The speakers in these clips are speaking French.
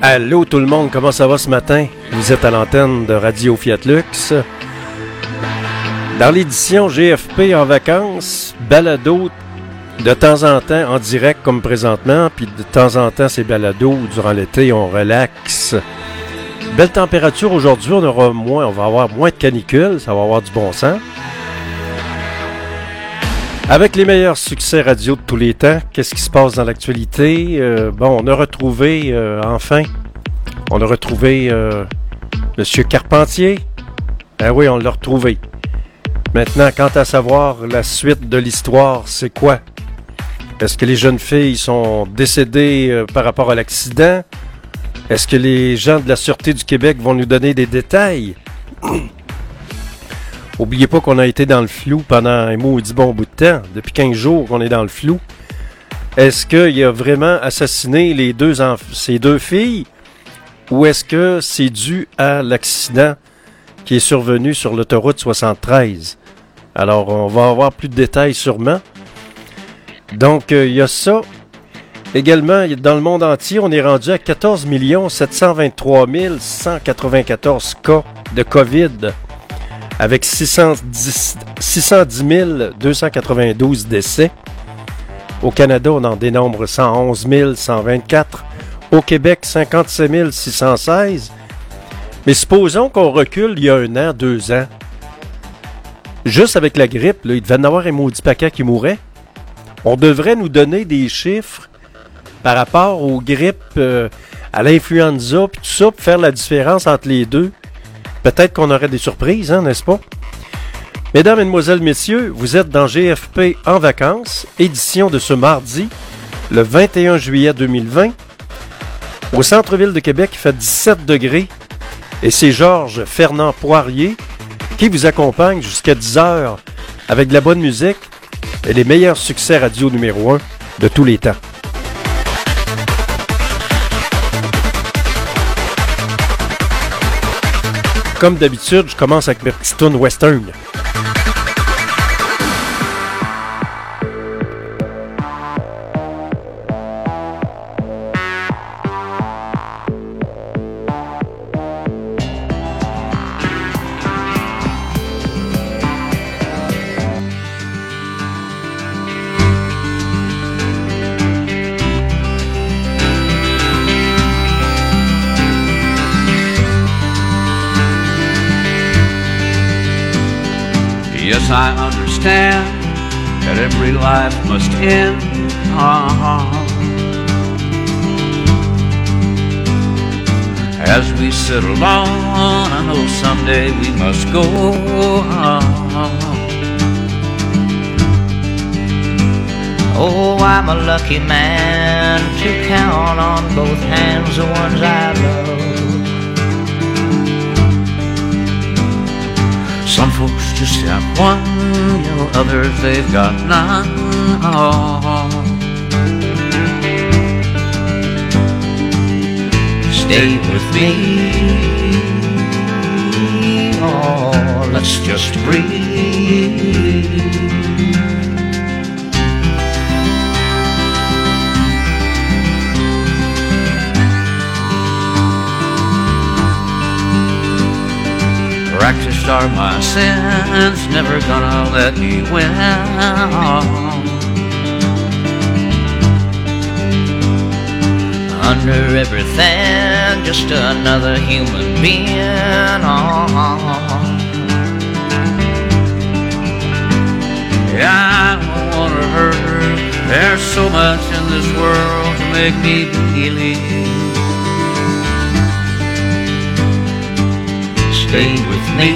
Allô tout le monde, comment ça va ce matin? Vous êtes à l'antenne de Radio Fiat Lux. Dans l'édition GFP en vacances, balado de temps en temps en direct comme présentement, puis de temps en temps c'est balado durant l'été, on relaxe. Belle température aujourd'hui, on va avoir moins de canicule, ça va avoir du bon sens. Avec les meilleurs succès radio de tous les temps, qu'est-ce qui se passe dans l'actualité? On a retrouvé, Monsieur Carpentier. Ah oui, on l'a retrouvé. Maintenant, quant à savoir la suite de l'histoire, c'est quoi? Est-ce que les jeunes filles sont décédées par rapport à l'accident? Est-ce que les gens de la Sûreté du Québec vont nous donner des détails? Oubliez pas qu'on a été dans le flou pendant un maudit bon bout de temps. Depuis 15 jours qu'on est dans le flou. Est-ce qu'il a vraiment assassiné ces deux filles? Ou est-ce que c'est dû à l'accident qui est survenu sur l'autoroute 73? Alors, on va avoir plus de détails sûrement. Donc, il y a ça. Également, dans le monde entier, on est rendu à 14 723 194 cas de COVID, avec 610 292 décès. Au Canada, on en dénombre 111 124. Au Québec, 57 616. Mais supposons qu'on recule il y a 1 an, 2 ans. Juste avec la grippe, là, il devait y avoir un maudit paquet qui mourait. On devrait nous donner des chiffres par rapport aux grippes, à l'influenza, puis tout ça, pour faire la différence entre les deux. Peut-être qu'on aurait des surprises, n'est-ce pas? Mesdames, Mesdemoiselles, Messieurs, vous êtes dans GFP en vacances, édition de ce mardi, le 21 juillet 2020. Au centre-ville de Québec, il fait 17 degrés et c'est Georges Fernand Poirier qui vous accompagne jusqu'à 10 heures avec de la bonne musique et les meilleurs succès radio numéro 1 de tous les temps. Comme d'habitude, je commence avec mes petites tunes western. Yes, I understand that every life must end. As we settle on, I know someday we must go. Oh, I'm a lucky man to count on both hands the ones I love. Some folks just have one, others they've got none. Stay with me, oh, let's just breathe. Practiced are my sins, never gonna let me win. Under everything, just another human being. Yeah, I don't wanna hurt her. There's so much in this world to make me believe. Stay with me,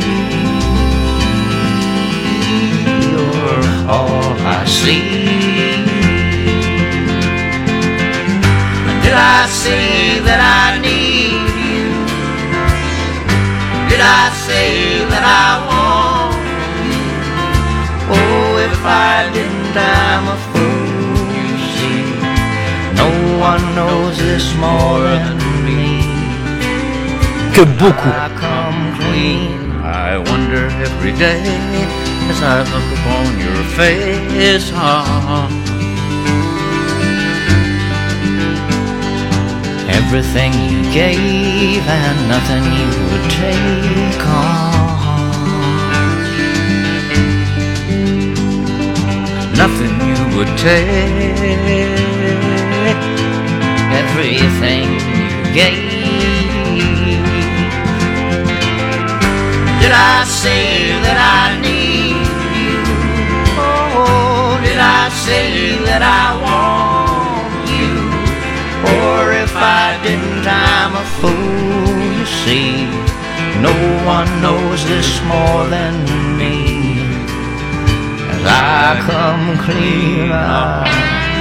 you're all I see. Did I say that I need you? Did I say that I want you? Oh, if I didn't, I'm a fool, you see. No one knows this more than me. Que beaucoup. I wonder every day as I look upon your face. everything you gave and nothing you would take on. Nothing you would take, everything you gave. Did I say that I need you? Oh, did I say that I want you? Or if I didn't, I'm a fool, you see. No one knows this more than me, as I come clean out.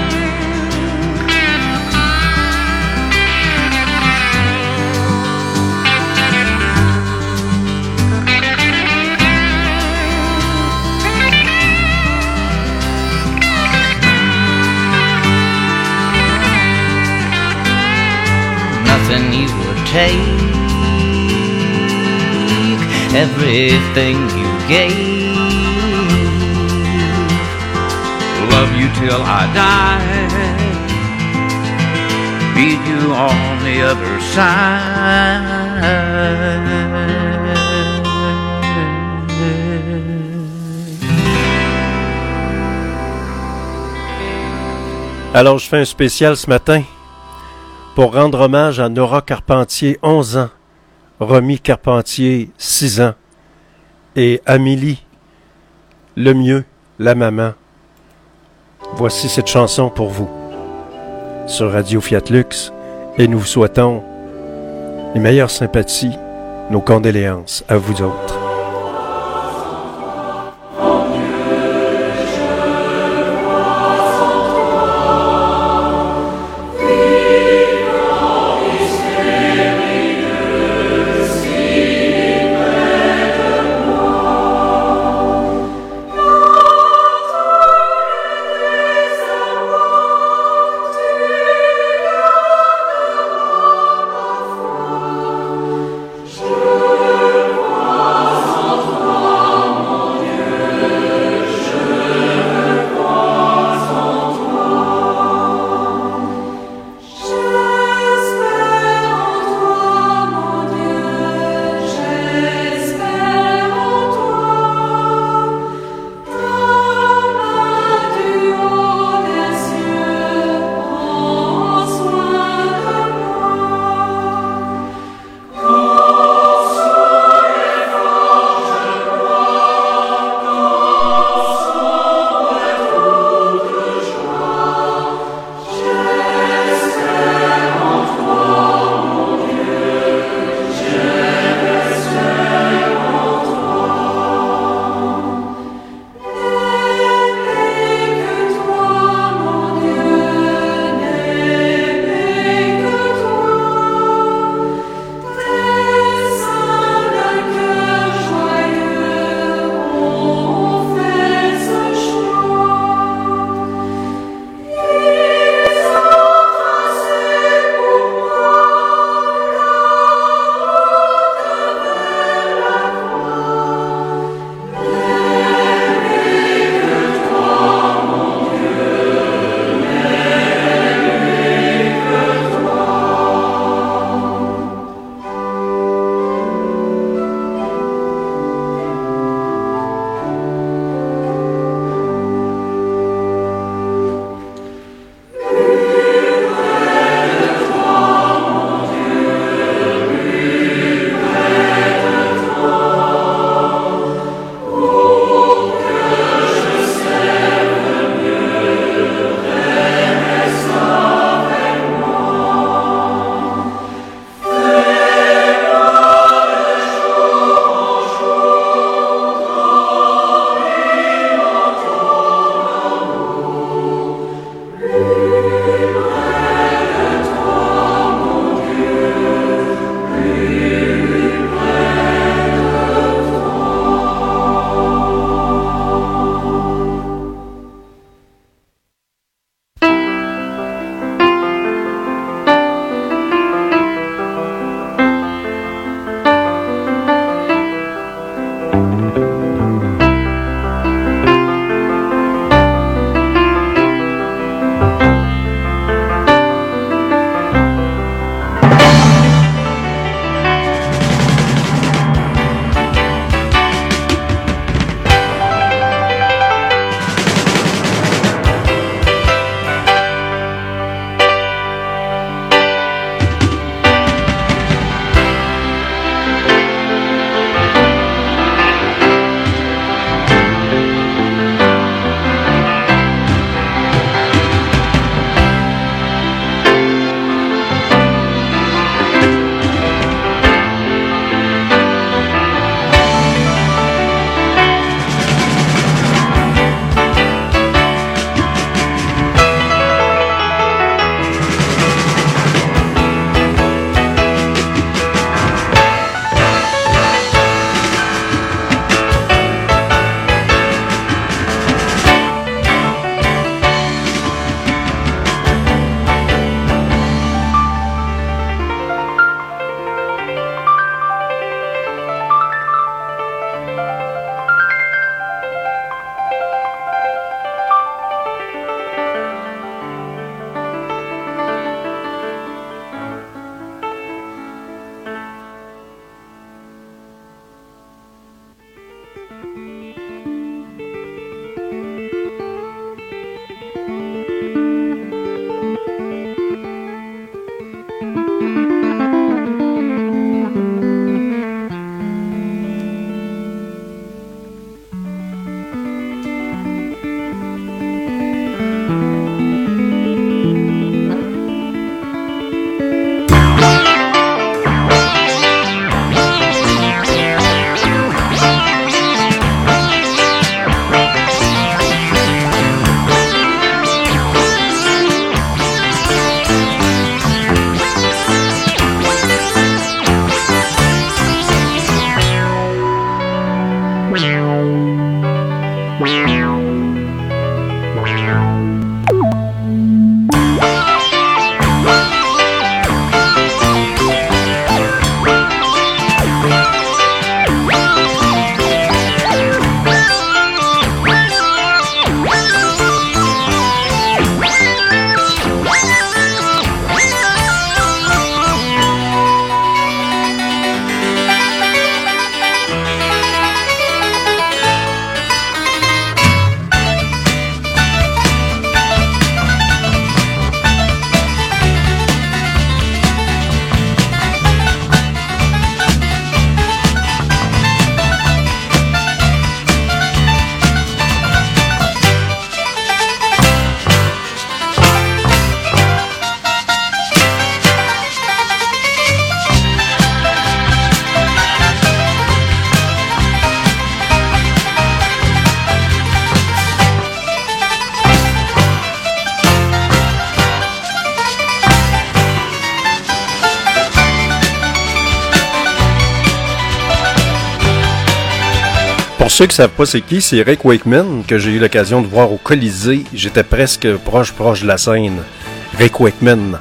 Nothing you would take, everything you gave. Love you till I die, meet you on the other side. Alors, je fais un spécial ce matin pour rendre hommage à Nora Carpentier, 11 ans, Romy Carpentier, 6 ans, et Amélie Lemieux, la maman. Voici cette chanson pour vous sur Radio Fiat Lux, et nous vous souhaitons les meilleures sympathies, nos condoléances à vous autres. Je Pour ceux qui ne savent pas c'est qui, c'est Rick Wakeman que j'ai eu l'occasion de voir au Colisée. J'étais presque proche de la scène. Rick Wakeman.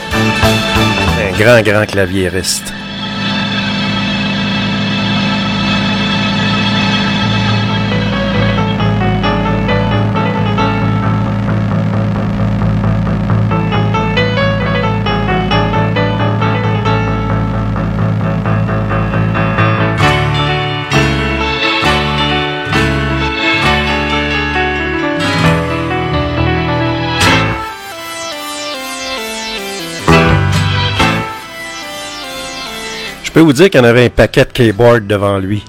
Un grand claviériste. Je peux vous dire qu'il y en avait un paquet de keyboards devant lui.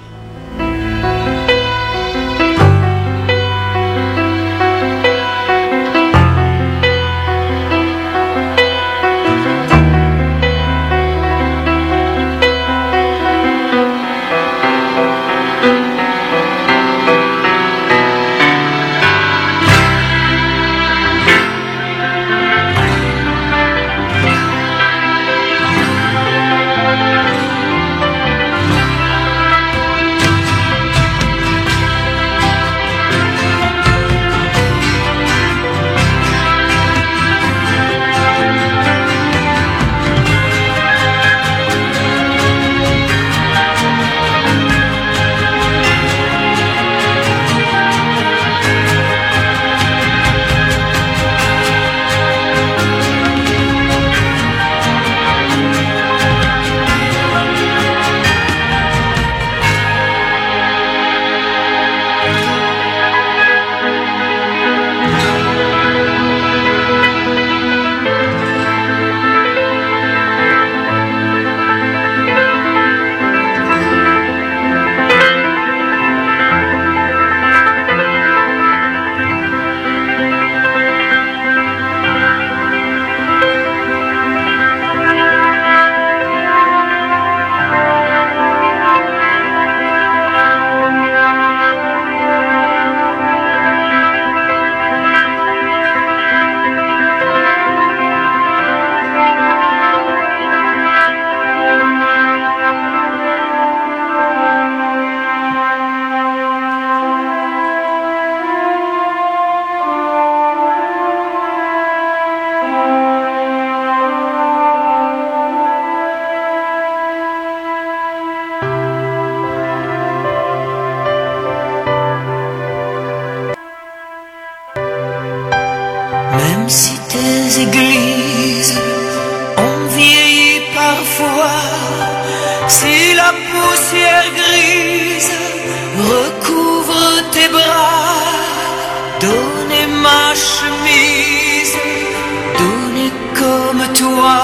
Même si tes églises ont vieilli parfois, si la poussière grise recouvre tes bras, donnez ma chemise, donnez comme toi.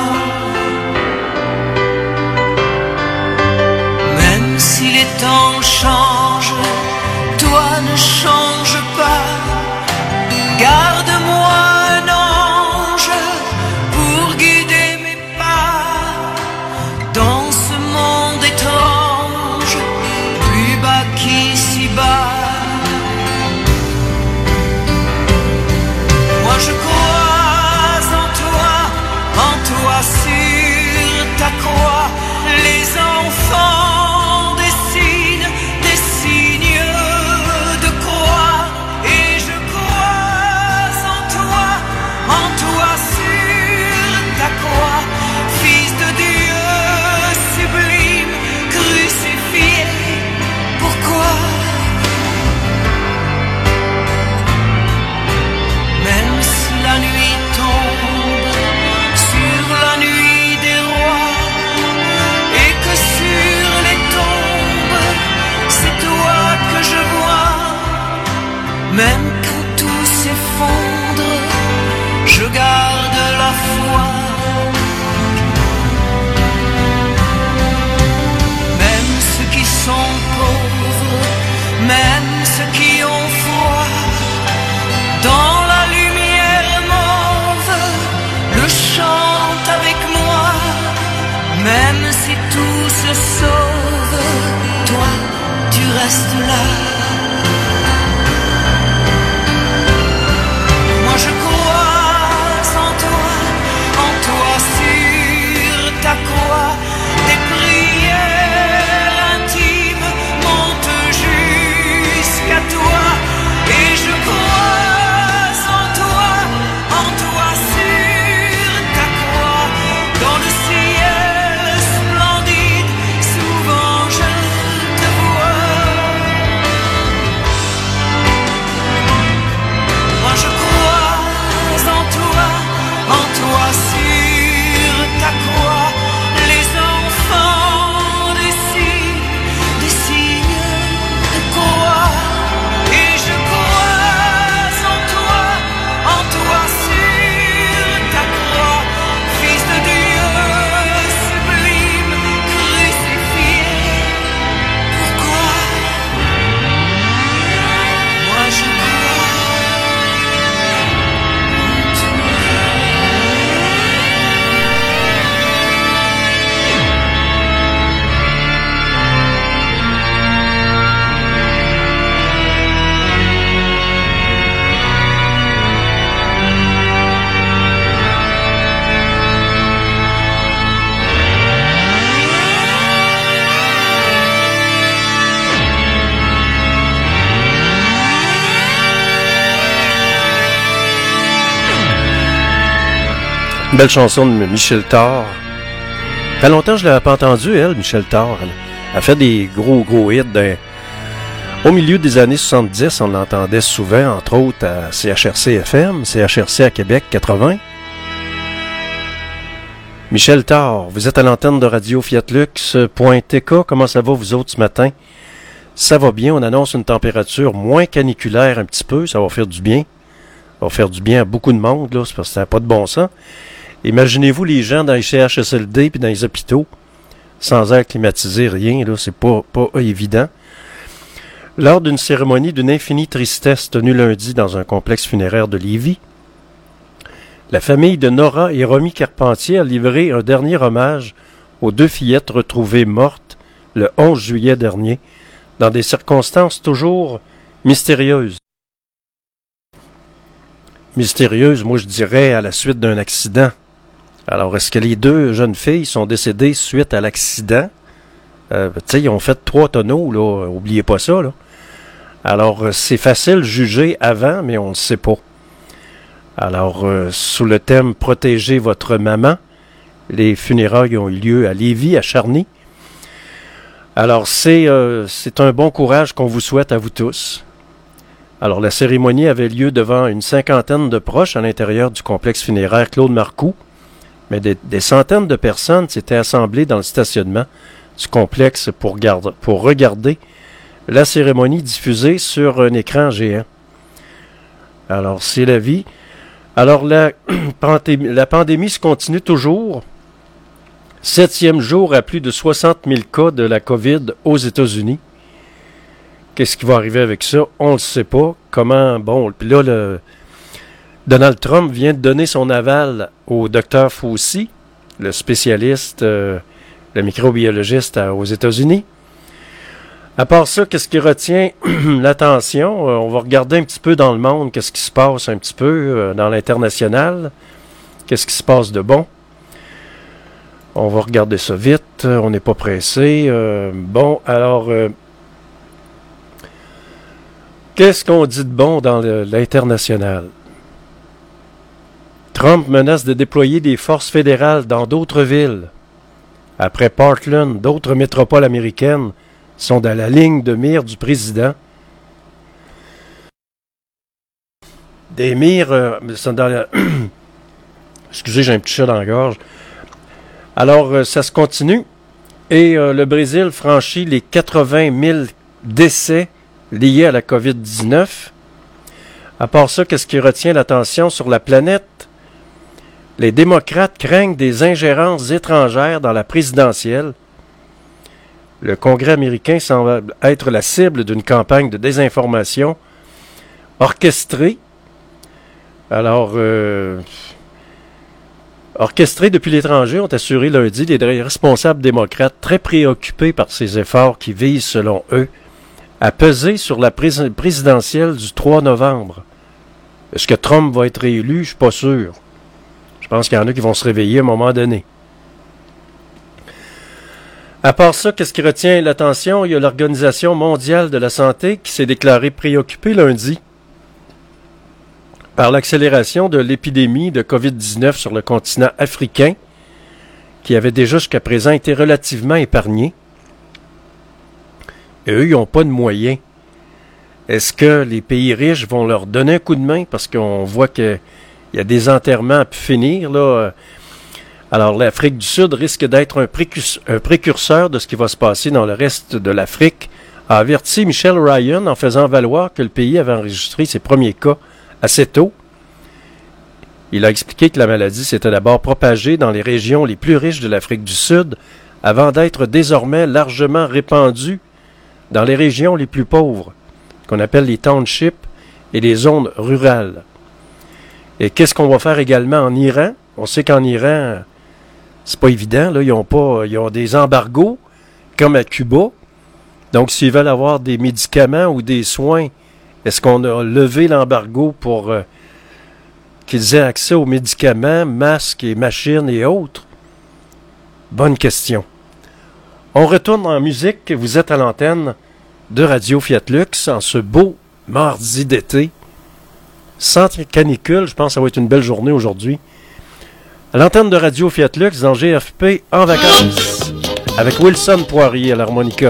Même si les temps changent, toi ne change pas. Garde-moi un ange pour guider mes pas dans ce monde étrange, plus bas qu'ici-bas. Moi je crois en toi sur ta croix. Les enfants dessinent des signes de croix. Et je crois en toi sur ta croix, Fils de Dieu sublime, crucifié. Pourquoi? Même si la nuit tombe sur la nuit des rois, et que sur les tombes c'est toi que je vois, même quand tout s'effondre, je garde la foi. Même ceux qui sont pauvres, même ceux qui ont froid, dans la lumière mauve, le chantent avec moi. Même si tout se sauve, toi tu restes là. Moi je crois en toi sur ta croix. Tes prières intimes montent Belle chanson de Michel Thor. Ça fait longtemps que je ne l'avais pas entendue, elle, Michel Thor. Elle a fait des gros hits. Au milieu des années 70, on l'entendait souvent, entre autres à CHRC FM, CHRC à Québec 80. Michel Thor, vous êtes à l'antenne de Radio Fiatlux.tk. Comment ça va vous autres ce matin? Ça va bien, on annonce une température moins caniculaire un petit peu, ça va faire du bien. Ça va faire du bien à beaucoup de monde, là, c'est parce que ça n'a pas de bon sens. Imaginez-vous les gens dans les CHSLD et dans les hôpitaux, sans air climatisé, rien, là, c'est pas évident. Lors d'une cérémonie d'une infinie tristesse tenue lundi dans un complexe funéraire de Lévis, la famille de Nora et Romy Carpentier a livré un dernier hommage aux 2 fillettes retrouvées mortes le 11 juillet dernier, dans des circonstances toujours mystérieuses. Mystérieuses, moi je dirais, à la suite d'un accident. Alors, est-ce que les 2 jeunes filles sont décédées suite à l'accident? Tu sais, ils ont fait 3 tonneaux, là, oubliez pas ça, là. Alors, c'est facile de juger avant, mais on ne sait pas. Alors, sous le thème « Protégez votre maman », les funérailles ont eu lieu à Lévis, à Charny. Alors, c'est un bon courage qu'on vous souhaite à vous tous. Alors, la cérémonie avait lieu devant une 50aine de proches à l'intérieur du complexe funéraire Claude Marcoux. Mais des centaines de personnes s'étaient assemblées dans le stationnement du complexe pour regarder la cérémonie diffusée sur un écran géant. Alors, c'est la vie. Alors, la pandémie se continue toujours. 7e jour à plus de 60 000 cas de la COVID aux États-Unis. Qu'est-ce qui va arriver avec ça? On ne le sait pas. Comment? Bon, puis là, Donald Trump vient de donner son aval au Dr Fauci, le spécialiste, le microbiologiste aux États-Unis. À part ça, qu'est-ce qui retient l'attention? On va regarder un petit peu dans le monde, qu'est-ce qui se passe un petit peu dans l'international. Qu'est-ce qui se passe de bon? On va regarder ça vite, on n'est pas pressé. Bon, alors, qu'est-ce qu'on dit de bon dans l'international? Trump menace de déployer des forces fédérales dans d'autres villes. Après Portland, d'autres métropoles américaines sont dans la ligne de mire du président. Des mires sont dans la... Excusez, j'ai un petit chat dans la gorge. Alors, ça se continue. Et le Brésil franchit les 80 000 décès liés à la COVID-19. À part ça, qu'est-ce qui retient l'attention sur la planète? Les démocrates craignent des ingérences étrangères dans la présidentielle. Le Congrès américain semble être la cible d'une campagne de désinformation orchestrée. Alors, orchestrée depuis l'étranger, ont assuré lundi des responsables démocrates très préoccupés par ces efforts qui visent, selon eux, à peser sur la présidentielle du 3 novembre. Est-ce que Trump va être réélu? Je ne suis pas sûr. Je pense qu'il y en a qui vont se réveiller à un moment donné. À part ça, qu'est-ce qui retient l'attention? Il y a l'Organisation mondiale de la santé qui s'est déclarée préoccupée lundi par l'accélération de l'épidémie de COVID-19 sur le continent africain, qui avait déjà jusqu'à présent été relativement épargné. Et eux, ils n'ont pas de moyens. Est-ce que les pays riches vont leur donner un coup de main? Parce qu'on voit qu'il y a des enterrements à pu finir, là. Alors, l'Afrique du Sud risque d'être un précurseur de ce qui va se passer dans le reste de l'Afrique, a averti Michel Ryan en faisant valoir que le pays avait enregistré ses premiers cas assez tôt. Il a expliqué que la maladie s'était d'abord propagée dans les régions les plus riches de l'Afrique du Sud, avant d'être désormais largement répandue dans les régions les plus pauvres, qu'on appelle les townships et les zones rurales. Et qu'est-ce qu'on va faire également en Iran? On sait qu'en Iran, c'est pas évident, là, ils ont des embargos, comme à Cuba. Donc, s'ils veulent avoir des médicaments ou des soins, est-ce qu'on a levé l'embargo pour qu'ils aient accès aux médicaments, masques et machines et autres? Bonne question. On retourne en musique. Vous êtes à l'antenne de Radio Fiatlux en ce beau mardi d'été. Sans canicule, je pense que ça va être une belle journée aujourd'hui. À l'antenne de Radio Fiat Lux dans GFP en vacances avec Wilson Poirier à l'harmonica.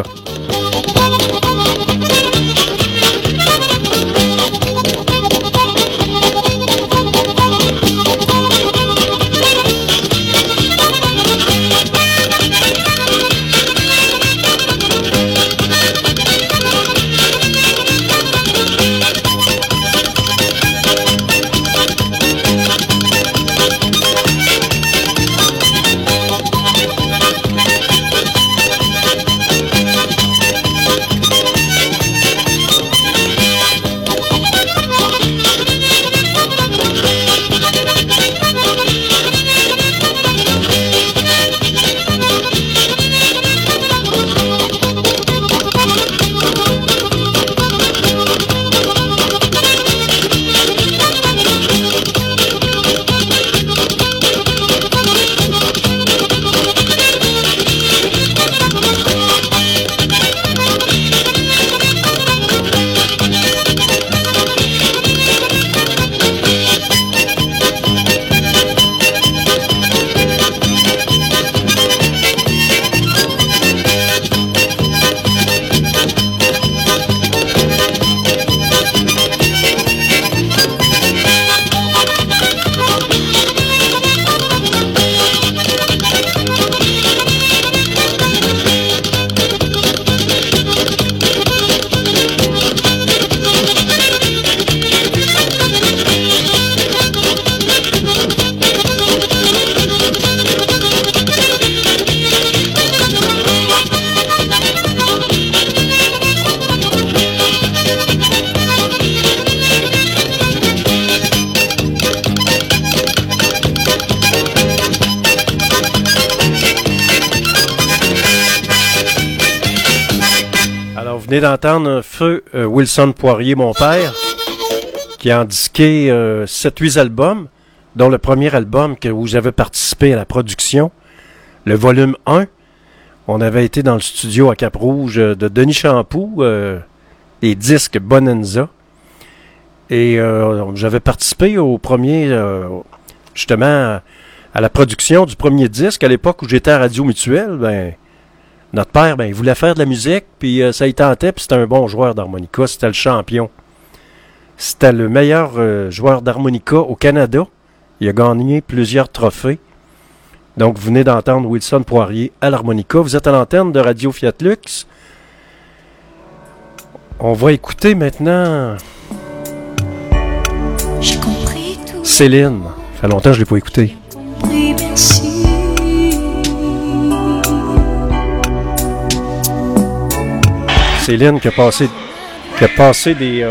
D'entendre feu Wilson Poirier, mon père, qui a disqué 7-8 albums, dont le premier album où j'avais participé à la production, le volume 1. On avait été dans le studio à Cap-Rouge de Denis Champoux, les disques Bonanza. Et j'avais participé au premier, justement, à la production du premier disque. À l'époque où j'étais à Radio Mutuelle, notre père, il voulait faire de la musique, puis ça y tentait, puis c'était un bon joueur d'harmonica, c'était le champion. C'était le meilleur joueur d'harmonica au Canada. Il a gagné plusieurs trophées. Donc, vous venez d'entendre Wilson Poirier à l'harmonica. Vous êtes à l'antenne de Radio Fiat Lux. On va écouter maintenant J'ai compris tout. Céline. Ça fait longtemps que je ne l'ai pas écouté. J'ai compris, merci. Céline qui a passé des...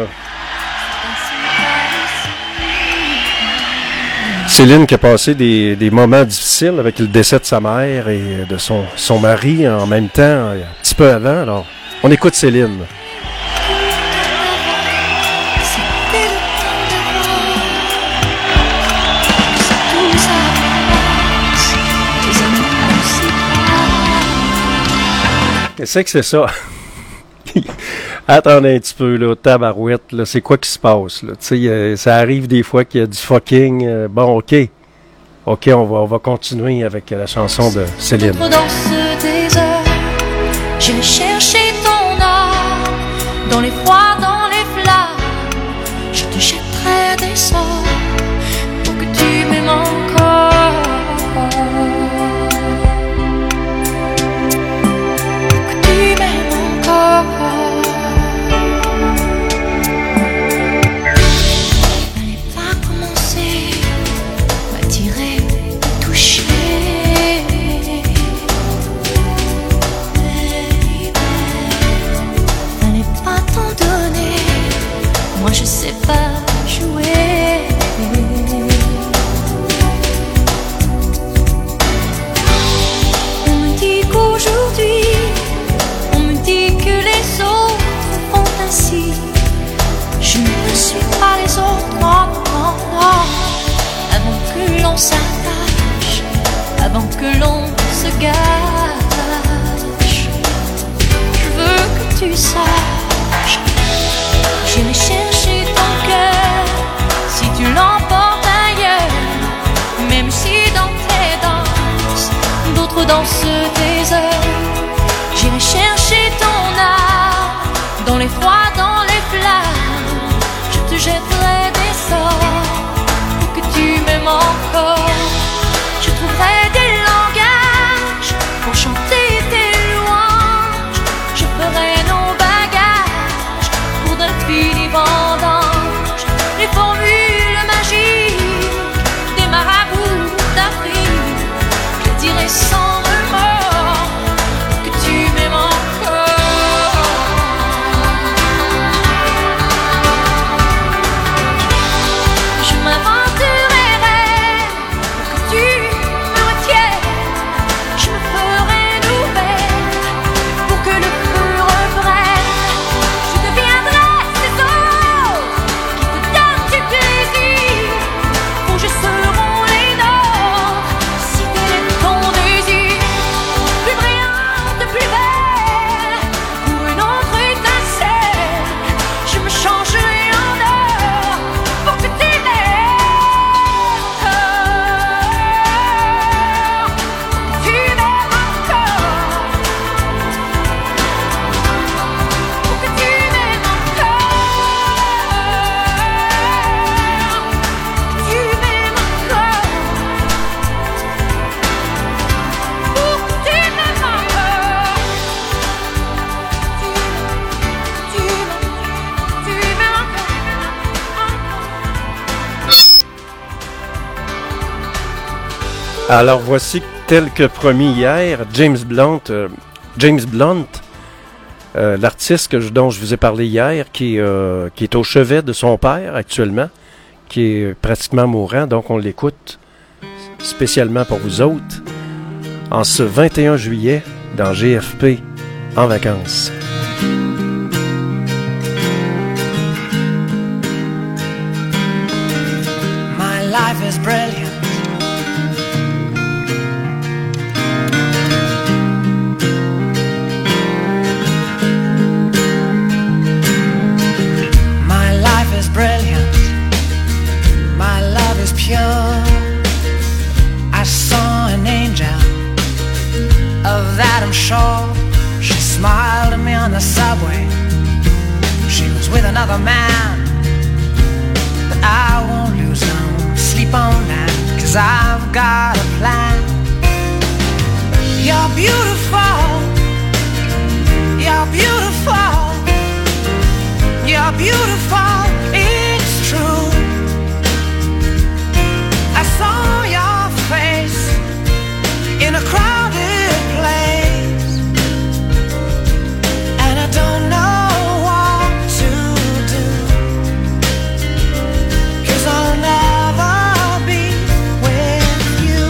Céline qui a passé des moments difficiles avec le décès de sa mère et de son mari en même temps, un petit peu avant. Alors, on écoute Céline. Qu'est-ce que c'est ça? Attendez un petit peu, là, tabarouette, là, c'est quoi qui se passe, là? Tu sais, ça arrive des fois qu'il y a du fucking... bon, OK, on va continuer avec la chanson de Céline. Dans ce désert, j'ai cherché ton âme, dans les froids, dans les flammes, je te jetterai des sorts pour que tu m'aimes encore. Pour que tu m'aimes encore. Je sais pas jouer. On me dit qu'aujourd'hui, on me dit que les autres font ainsi. Je ne suis pas les autres, non, non, non. Avant que l'on s'attache, avant que l'on se gâche, je veux que tu saches. J'irai chercher ton cœur si tu l'emportes ailleurs, même si dans entre dans ce désert. J'irai chercher ton âme dans les froids, dans les flammes. Je te jetterai des sorts pour que tu m'aimes encore. Je trouverai des langages pour chanter tes louanges. Je ferai nos bagages pour d'infinis vendanges. Les formules magiques des marabouts d'Afrique, je dirai sans remords que tu m'aimes encore. Je m'inventerai pour que tu me retiennes. Je me ferai nouvelle pour que le feu reprenne. Je deviendrai ces autres qui te donnent du plaisir. Vos jeux seront les nôtres si tel est ton désir. Plus brillante, plus belle, pour une autre étincelle. Je me changerai en or pour que tu m'aimes encore. Tu m'aimes encore. Pour que tu m'aimes encore. Tu m'aimes encore. Pour que tu m'aimes encore. Tu m'aimes encore. Alors voici, tel que promis hier, James Blunt, l'artiste dont je vous ai parlé hier, qui est au chevet de son père actuellement, qui est pratiquement mourant, donc on l'écoute spécialement pour vous autres, en ce 21 juillet, dans GFP, en vacances. My life is brilliant. My life is brilliant. My love is pure. I saw an angel, of that I'm sure. She smiled at me on the subway. She was with another man, but I won't lose no sleep on that, 'cause I've got a plan. You're beautiful. You're beautiful. You're beautiful. It's true. I saw your face in a crowded place, and I don't know what to do, 'cause I'll never be with you.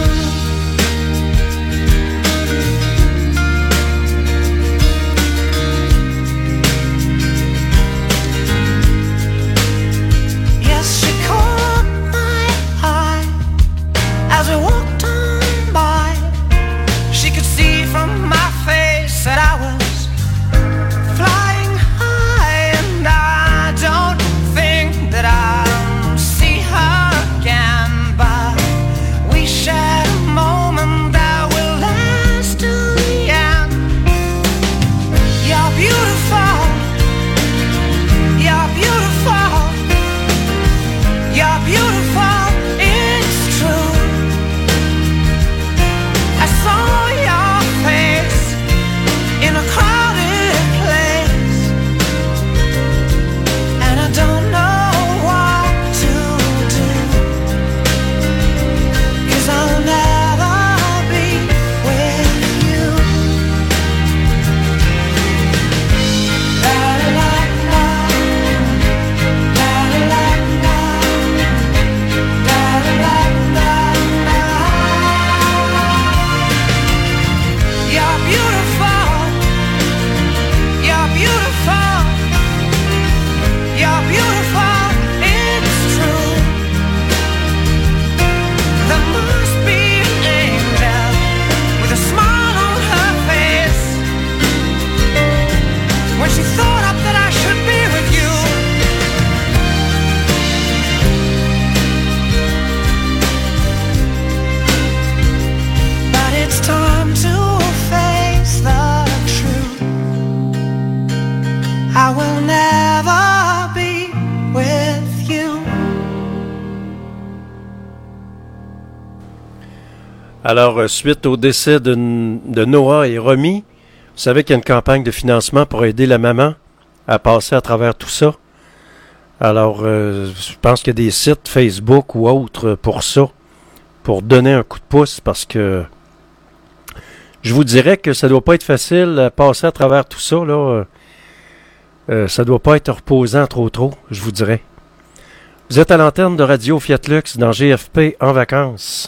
Alors, suite au décès de Noah et Romy, vous savez qu'il y a une campagne de financement pour aider la maman à passer à travers tout ça. Alors, je pense qu'il y a des sites Facebook ou autres pour ça, pour donner un coup de pouce, parce que je vous dirais que ça doit pas être facile à passer à travers tout ça, là. Ça doit pas être reposant trop, je vous dirais. Vous êtes à l'antenne de Radio Fiat Lux dans GFP en vacances.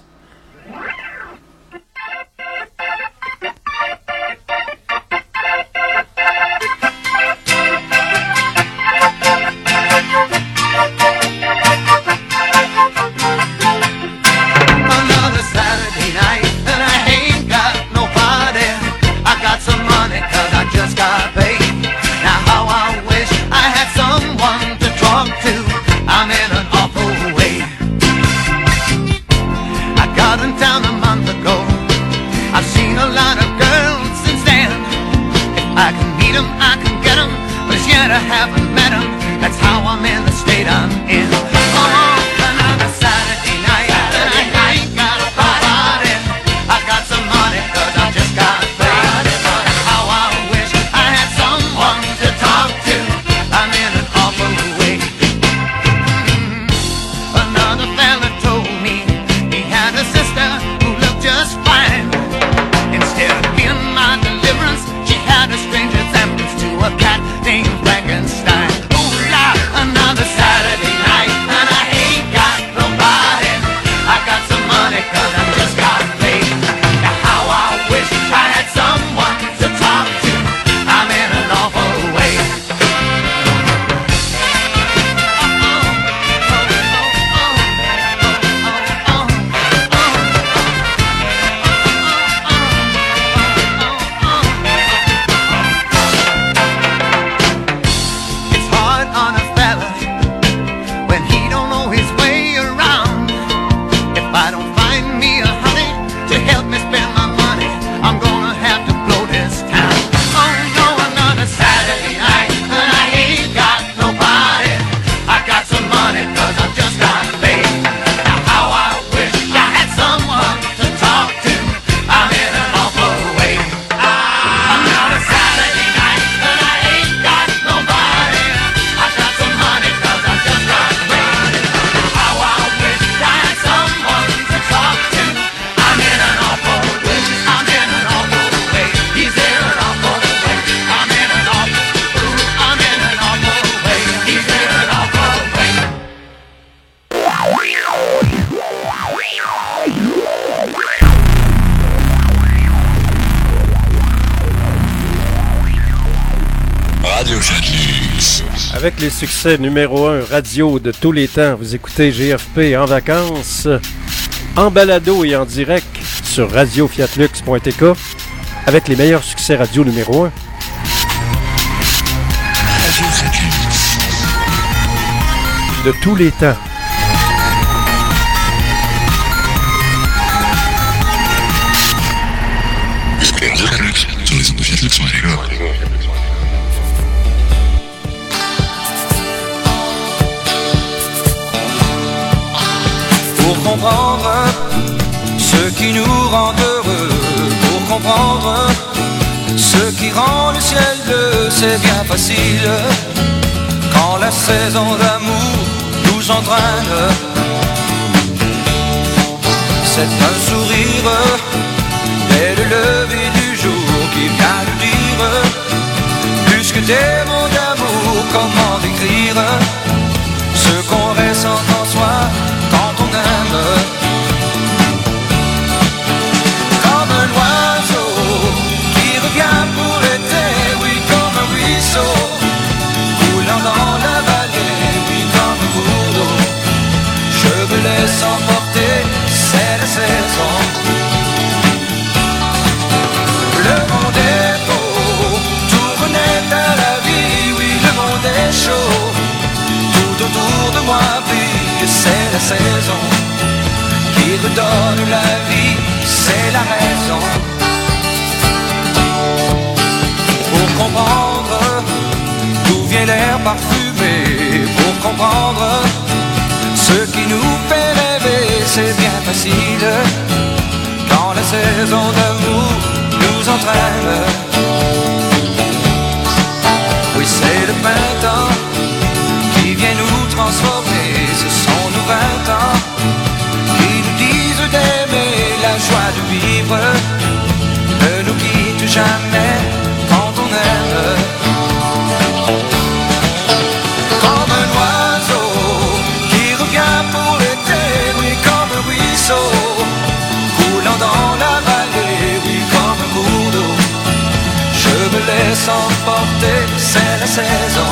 I haven't met him, that's how I'm in the state I'm in. Another Saturday night, and I ain't got a party. I got some money, cause I just got paid. How I wish I had someone to talk to, I'm in an awful way. Another fella told me he had a sister who looked just fine. Instead of being my deliverance, she had a strange resemblance to a cat named Frankenstein. Ooh la, another Saturday night, and I ain't got nobody. I got some money, cause I just got paid. Now how I wish I had someone to talk to, I'm in an awful way. It's hard on a fella when he don't know his way around. If I don't find me a honey to help me spend my money, I'm gonna have to blow this town. Oh no, another Saturday night, and I ain't got nobody. I got some money, cause I just got paid. Now how I wish I had someone to talk to, I'm in an awful way. Another Saturday night, and I ain't got nobody. I got some money, cause I just got paid. How I wish I had someone to talk to, I'm in an awful way. I'm in an awful way. He's in an awful way. I'm in an awful way. I'm in an awful way. He's in an awful way. Radio Fiat. Avec les succès numéro 1 radio de tous les temps, vous écoutez GFP en vacances, en balado et en direct sur radiofiatlux.tk avec les meilleurs succès radio numéro 1. Radio Fiat. De tous les temps. Sur les ondes de Fiat Lux. Pour comprendre ce qui nous rend heureux, pour comprendre ce qui rend le ciel bleu, c'est bien facile quand la saison d'amour nous entraîne. C'est un sourire dès le lever du jour qui vient nous dire plus que des mots d'amour, comment décrire ce qu'on ressent en soi quand on aime. Comme un oiseau qui revient pour l'été, oui, comme un ruisseau roulant dans la vallée, oui, comme un cours d'eau. Je me laisse emporter, c'est la saison. Le monde est beau, tout renaît à la vie, oui, le monde est chaud. Tout autour de moi brille, c'est la saison qui redonne la vie, c'est la raison. Pour comprendre d'où vient l'air parfumé, pour comprendre ce qui nous fait rêver, c'est bien facile quand saison d'amour nous entraîne. Oui, c'est le printemps qui vient nous transformer. Ce sont nos 20 ans qui nous disent d'aimer la joie de vivre, ne nous quitte jamais quand on aime. Comme un oiseau qui revient pour l'été, oui, comme un ruisseau coulant dans la vallée, oui, comme un cours d'eau. Je me laisse emporter, c'est la saison.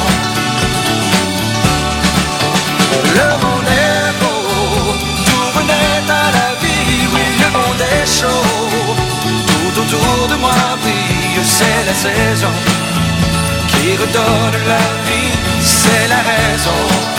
Le monde est beau, tout renaît à la vie, oui, le monde est chaud. Tout autour de moi brille, c'est la saison qui redonne la vie, c'est la raison.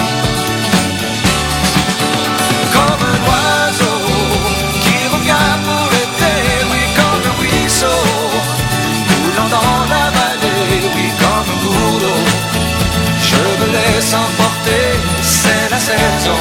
Comme un oiseau qui revient pour l'été, oui, comme un ruisseau coulant dans la vallée, oui, comme un cours d'eau. Je me laisse emporter, c'est la saison.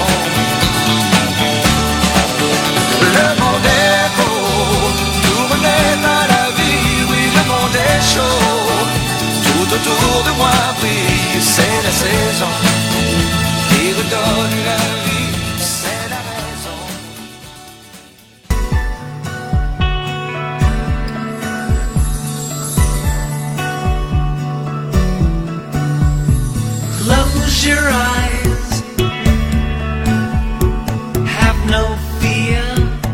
Le monde est beau, tout renaît à la vie, oui, le monde est chaud. Tout autour de moi brille, c'est la saison qui redonne la vie, c'est la raison. Close your eyes, have no fear.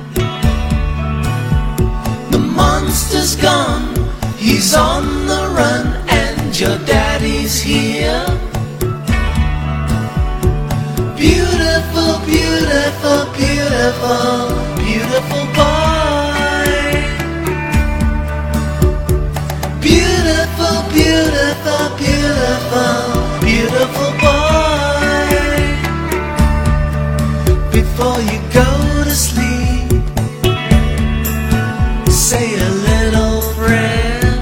The monster's gone, he's on the run, and your daddy's here. Beautiful, beautiful, beautiful, beautiful boy. Beautiful, beautiful, beautiful, beautiful boy. Before you go to sleep, say a little prayer.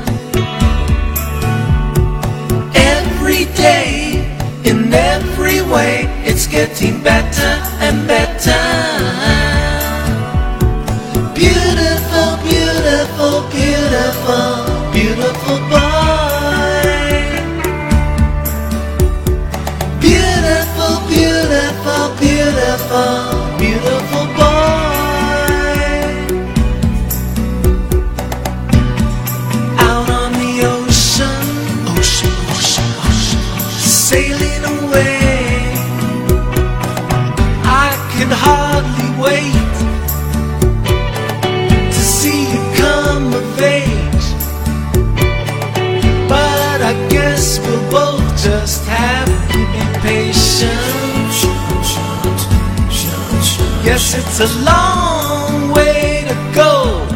Every day, in every way, it's getting better and better. Beautiful, beautiful, beautiful, beautiful boy. Beautiful, beautiful, beautiful, beautiful boy. Out on the ocean, ocean, ocean, ocean, sailing away. I can hardly wait to see you come of age. But I guess we'll both just have to be patient. Yes, it's a long way to go,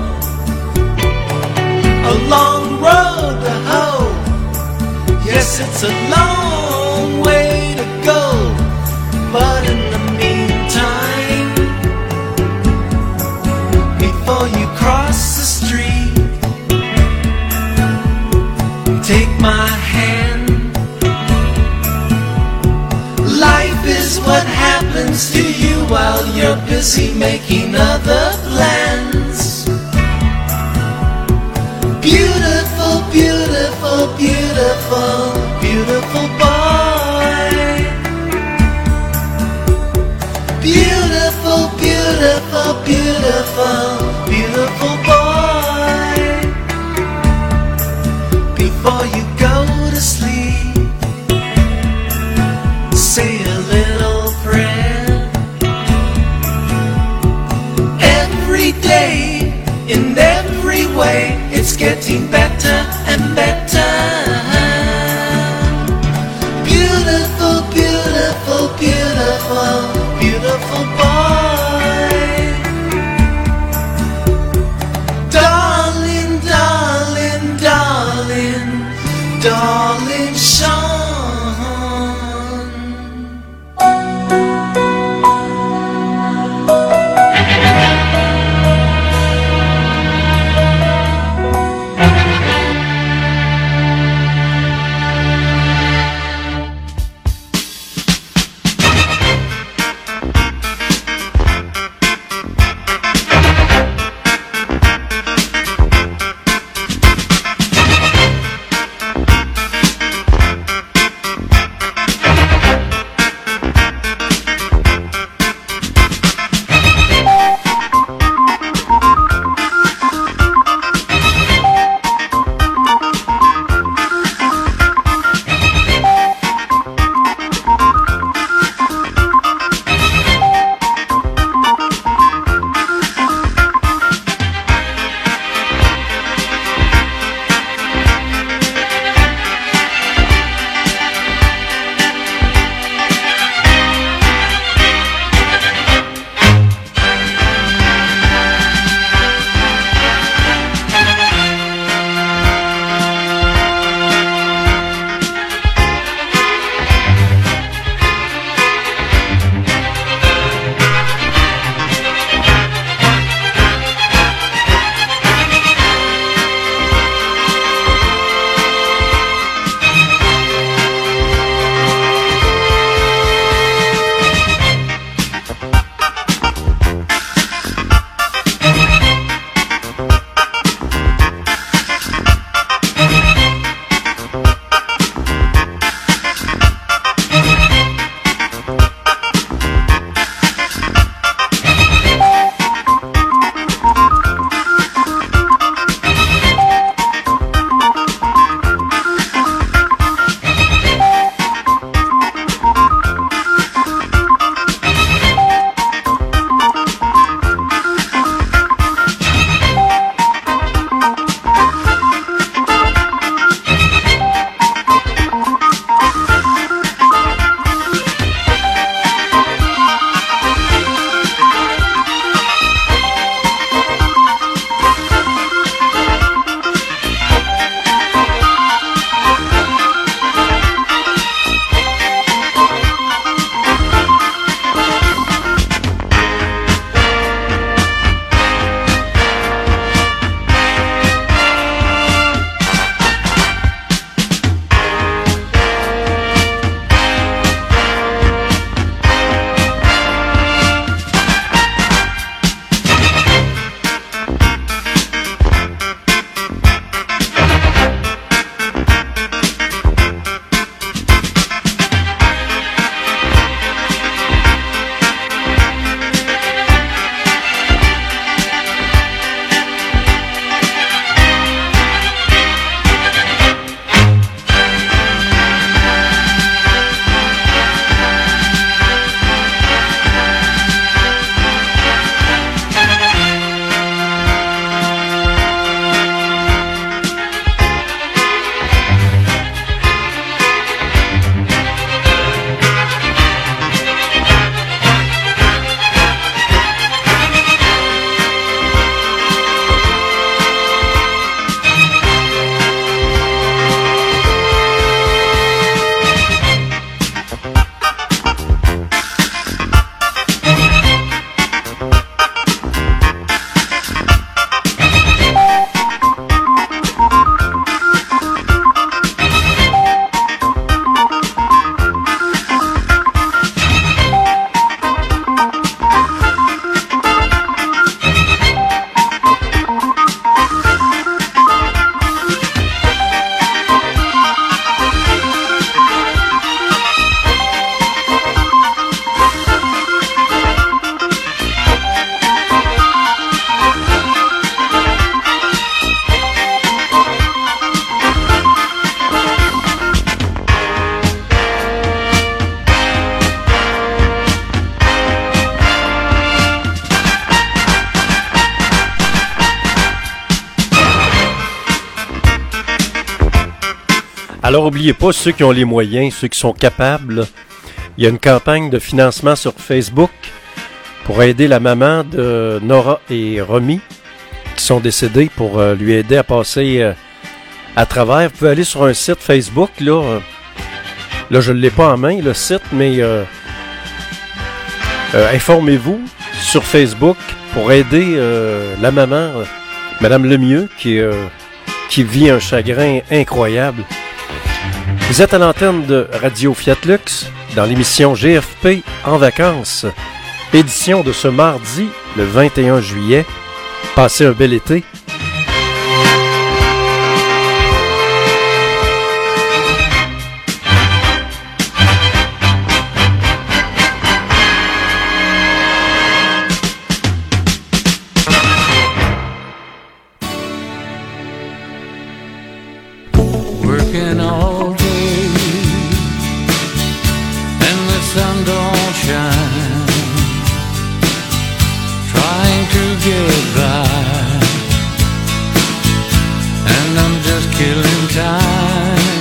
a long road to hoe. Yes, it's a long way to go, but in the meantime, before you cross the street, take my hand. Life is what happens to you while you're busy making other plans. Beautiful, beautiful, beautiful, beautiful boy. Beautiful, beautiful, beautiful, beautiful boy. Before you go to sleep, say a little prayer. Every day, in every way, it's getting better and better. Beautiful, beautiful, beautiful, beautiful boy. Darling, darling, darling, darling Sean. Alors, n'oubliez pas, ceux qui ont les moyens, ceux qui sont capables, là, il y a une campagne de financement sur Facebook pour aider la maman de Nora et Romy, qui sont décédés, pour lui aider à passer à travers. Vous pouvez aller sur un site Facebook, là je ne l'ai pas en main, le site, mais informez-vous sur Facebook pour aider la maman, Madame Lemieux, qui vit un chagrin incroyable. Vous êtes à l'antenne de Radio Fiat Lux, dans l'émission GFP en vacances, édition de ce mardi, le 21 juillet. Passez un bel été. Working all day and the sun don't shine, trying to get by, and I'm just killing time.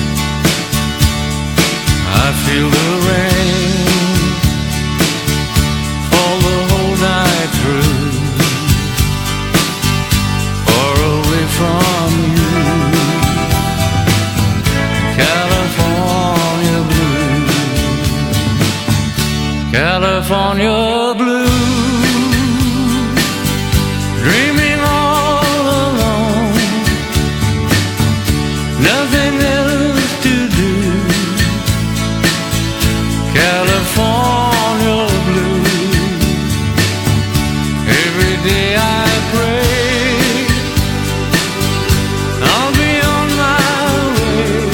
I feel the rain fall the whole night through, far away from you. California blue, California blue, dreaming all alone, nothing else to do. California blue, every day I pray I'll be on my way,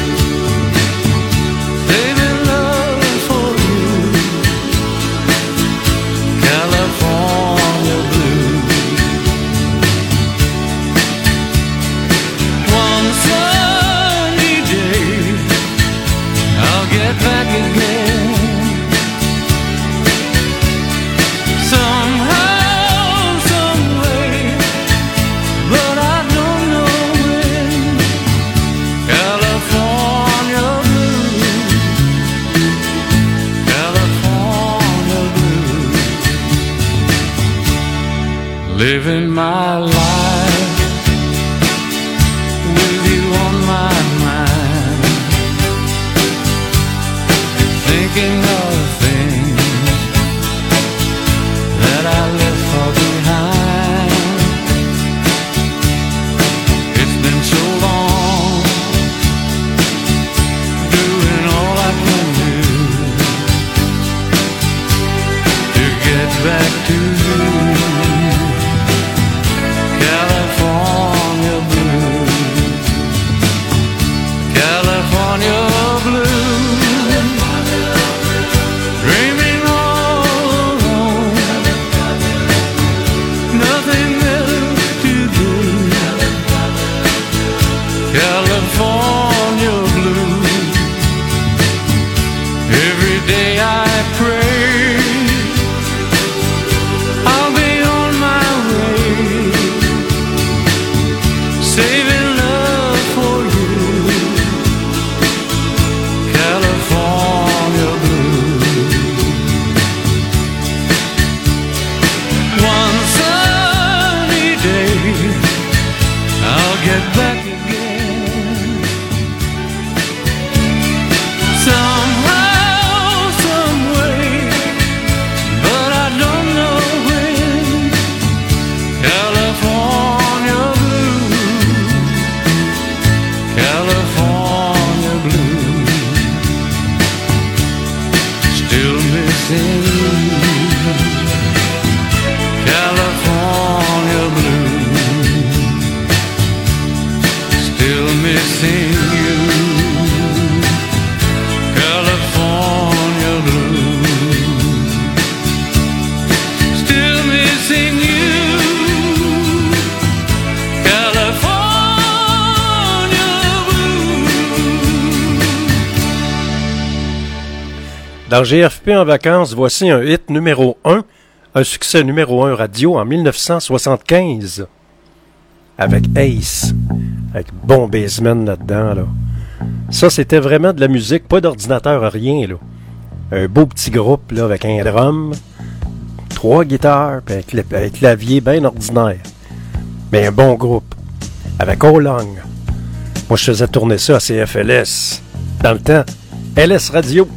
saving love for you. California blue. One sunny day I'll get back again, somehow, some way, but I don't know when. California blue, California blue, living my life with you on my mind, thinking of things that I left far behind. It's been so long, doing all I can do to get back to you. California blue, California blue, dreaming all alone, nothing else to do. California blue, every day I pray I'll be on my way, saving love for you. California blue. One sunny day I'll get back again, somehow, some way, but I don't know when. California blue, California blue, still missing you. California blue, still missing you. California blue, still missing you. California blue. Dans GFP en vacances, voici un hit numéro 1, un succès numéro 1 radio en 1975, avec Ace, avec bon bassman là-dedans, là. Ça, c'était vraiment de la musique, pas d'ordinateur, rien, là. Un beau petit groupe, là, avec un drum, 3 guitares, puis un clavier bien ordinaire. Mais un bon groupe. Avec O'Long. Moi, je faisais tourner ça à CFLS. Dans le temps, LS Radio.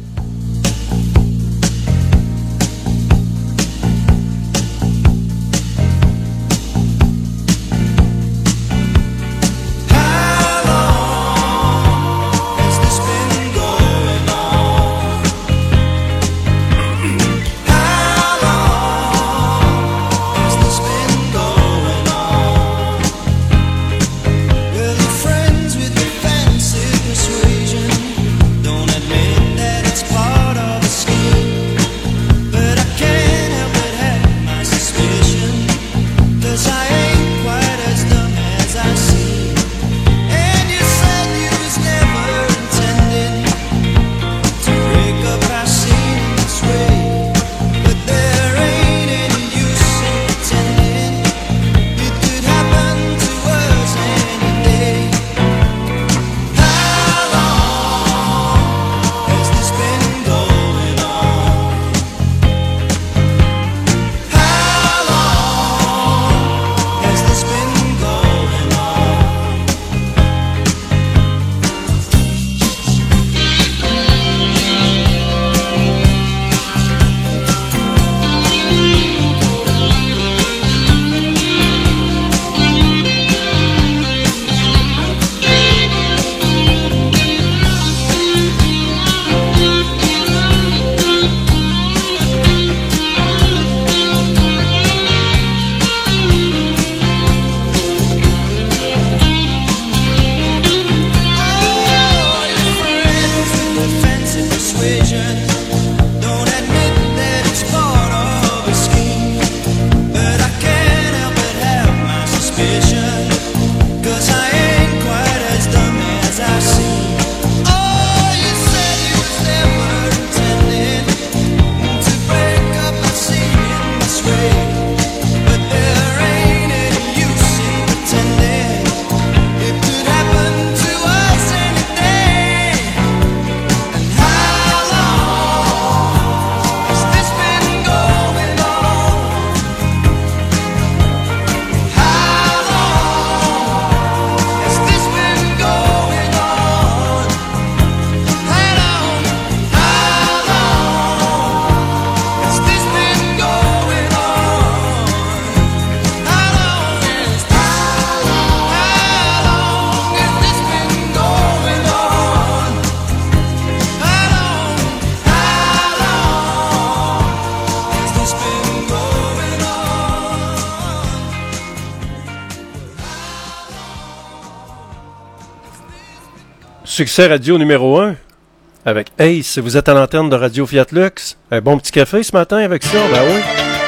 Succès radio numéro 1 avec Ace. Vous êtes à l'antenne de Radio Fiat Lux. Un bon petit café ce matin avec ça, ben oui.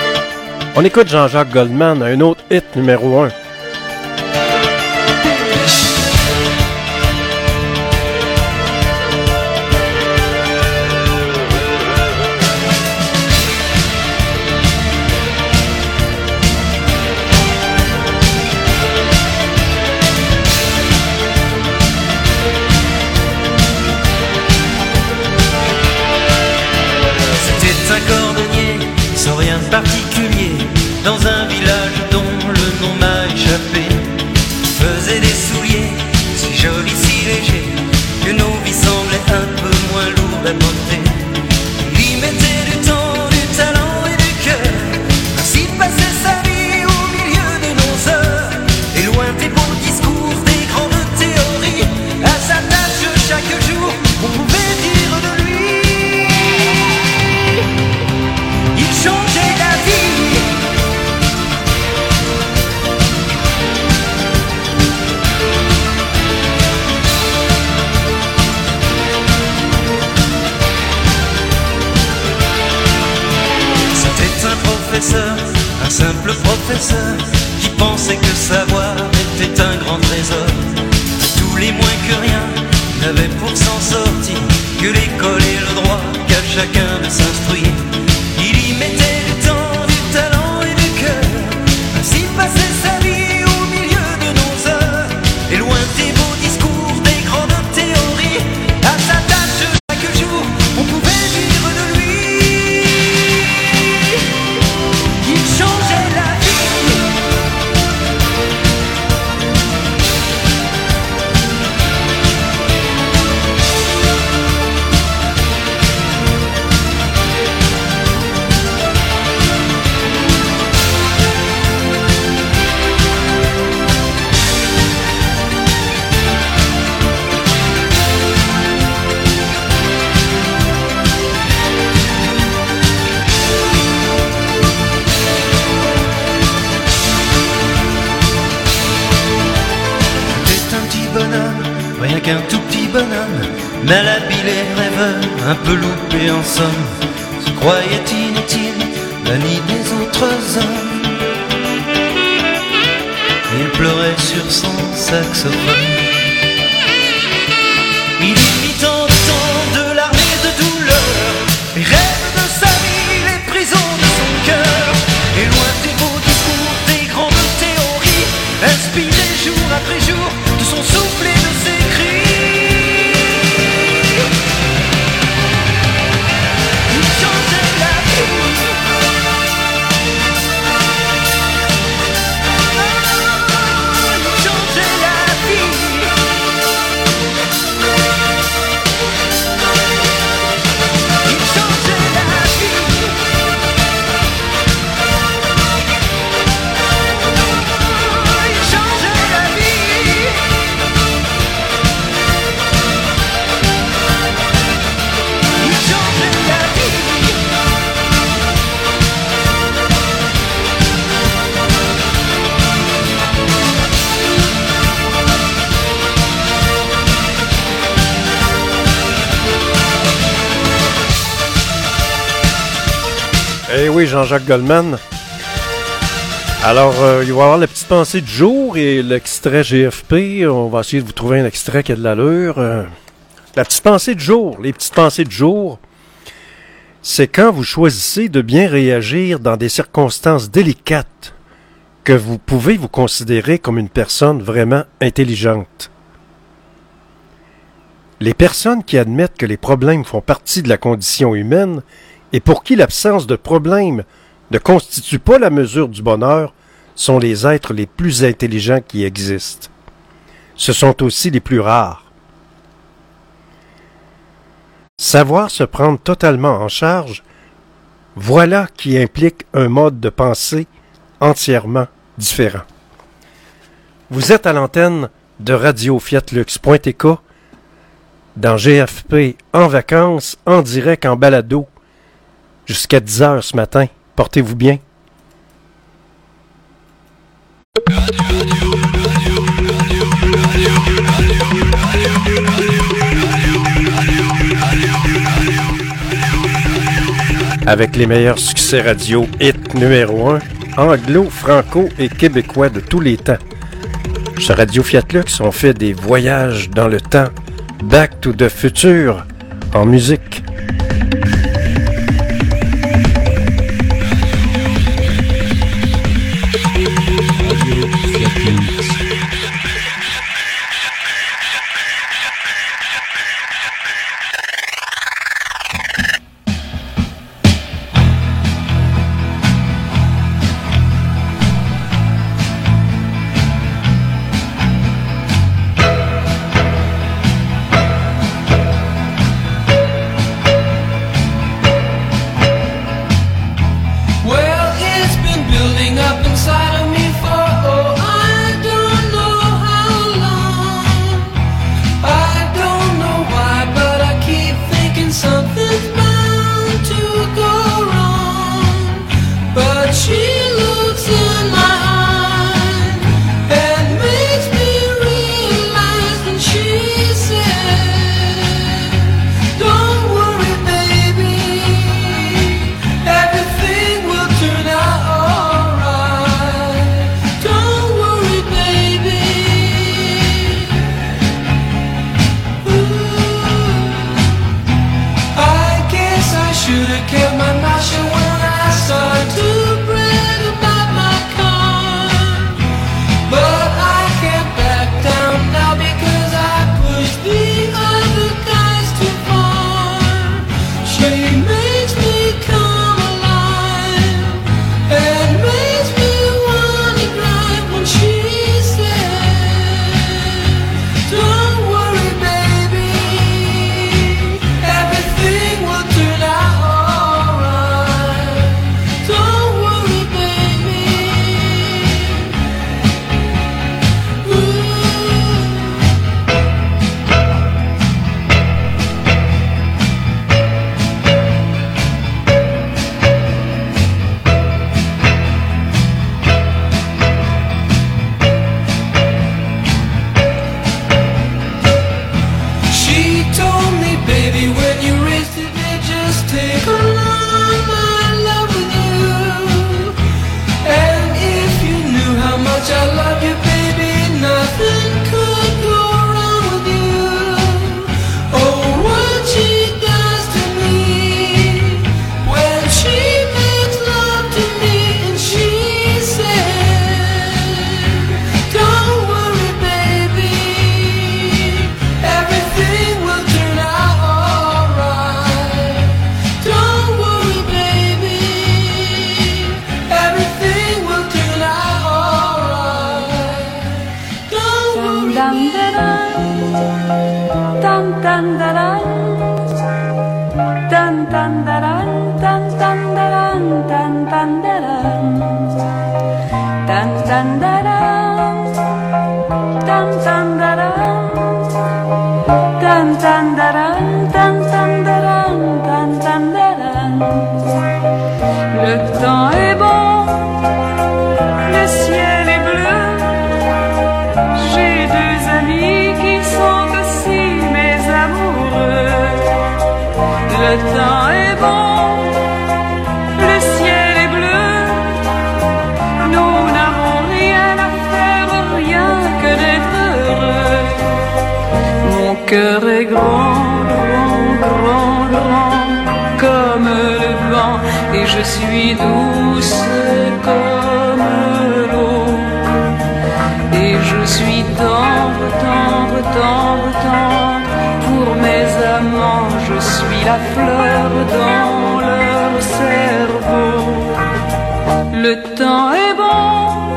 On écoute Jean-Jacques Goldman, un autre hit numéro 1. Particulier dans un village dont le nom m'a échappé. Faisait des souliers si jolis, si légers que nos vies semblaient un peu moins lourdes à porter. Il y mettait du temps, du talent et du cœur. Ainsi passait sa vie au milieu de nos heures. Et loin des beaux discours, des grandes théories, à sa tâche chaque jour on pouvait dire de lui. Il changeait la vie. C'était un professeur, un simple professeur, qui pensait que savoir était un grand trésor. Tous les moins que rien n'avaient pour s'en sortir que l'école et le droit qu'à chacun de s'instruire. Il y mettait du temps, du talent et du cœur. Ainsi passait sa vie au milieu de nos heures. Et loin des beaux discours, des grandes théories, rien qu'un tout petit bonhomme, malhabile et rêveur, un peu loupé en somme, se croyait inutile, banni des autres hommes. Il pleurait sur son saxophone. Il imite en temps de l'armée de douleur les rêves de sa vie, les prisons de son cœur. Et loin des beaux discours, des grandes théories, inspiré jour après jour de son souffle et de ses cris. Il changeait la vie. Eh oui, Jean-Jacques Goldman. Alors, il va y avoir la petite pensée du jour et l'extrait GFP. On va essayer de vous trouver un extrait qui a de l'allure. La petite pensée du jour, les petites pensées du jour, c'est quand vous choisissez de bien réagir dans des circonstances délicates que vous pouvez vous considérer comme une personne vraiment intelligente. Les personnes qui admettent que les problèmes font partie de la condition humaine et pour qui l'absence de problème ne constitue pas la mesure du bonheur sont les êtres les plus intelligents qui existent. Ce sont aussi les plus rares. Savoir se prendre totalement en charge, voilà qui implique un mode de pensée entièrement différent. Vous êtes à l'antenne de Radio Fiat-Lux.tk dans GFP en vacances, en direct, en balado, jusqu'à 10h ce matin. Portez-vous bien. Avec les meilleurs succès radio, hit numéro 1, anglo, franco et québécois de tous les temps. Sur Radio Fiat-Lux, on fait des voyages dans le temps, Back to the Future, en musique. Le temps est bon, le ciel est bleu. J'ai deux amis qui sont aussi mes amoureux. Le temps est bon, le ciel est bleu. Nous n'avons rien à faire, rien que d'être heureux. Mon cœur est grand, grand, grand, grand, comme le vent, et je suis douce comme l'eau. Et je suis tendre, tendre, tendre, tendre pour mes amants. Je suis la fleur dans leur cerveau. Le temps est bon,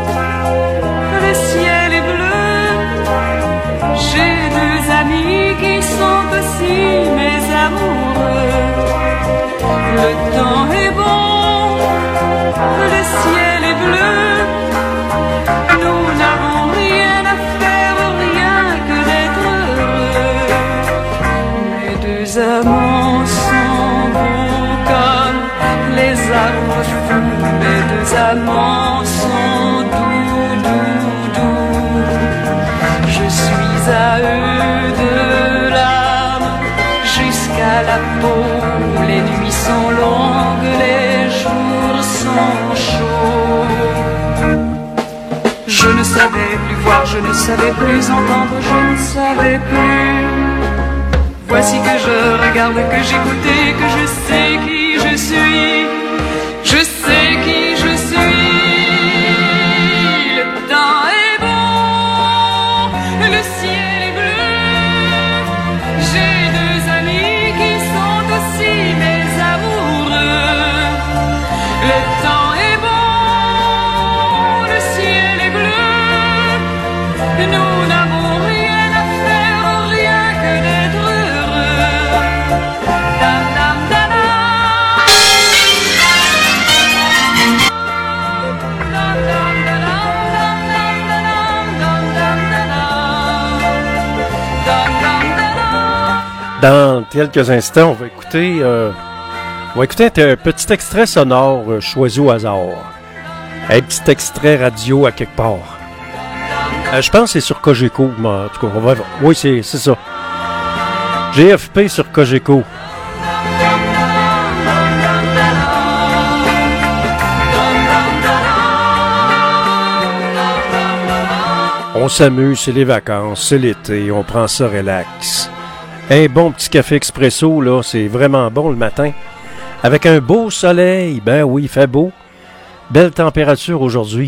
le ciel est bleu. J'ai deux amis qui sont aussi mes amoureux. Le temps est bon, le ciel est bleu. Nous n'avons rien à faire, rien que d'être heureux. Mes deux amants sont beaux comme les arbres fous. Mes deux amants sont doux, doux, doux. Je suis à eux de l'âme jusqu'à la peau. Les nuits sont longues, les jours sont chauds. Je ne savais plus voir, je ne savais plus entendre, je ne savais plus. Voici que je regarde, que j'écoute et que je sais qui je suis. Je sais qui je suis. Le temps est bon, le ciel est bleu. J'ai deux amis qui sont aussi mes amoureux. Le temps est bon, le ciel est bleu. Nous n'avons rien à faire, rien que d'être heureux. Dam, dam, dam, dam. Dam, dam, dam, dam, dam, dam, dam, dam, dam, dam. Dans quelques instants, on va écouter un petit extrait sonore choisi au hasard. Un petit extrait radio à quelque part. Je pense que c'est sur Cogeco, mais en tout cas, on va voir. Oui, c'est ça. GFP sur Cogeco. On s'amuse, c'est les vacances, c'est l'été, on prend ça relax. Un bon petit café expresso, là, c'est vraiment bon le matin. Avec un beau soleil, ben oui, il fait beau. Belle température aujourd'hui.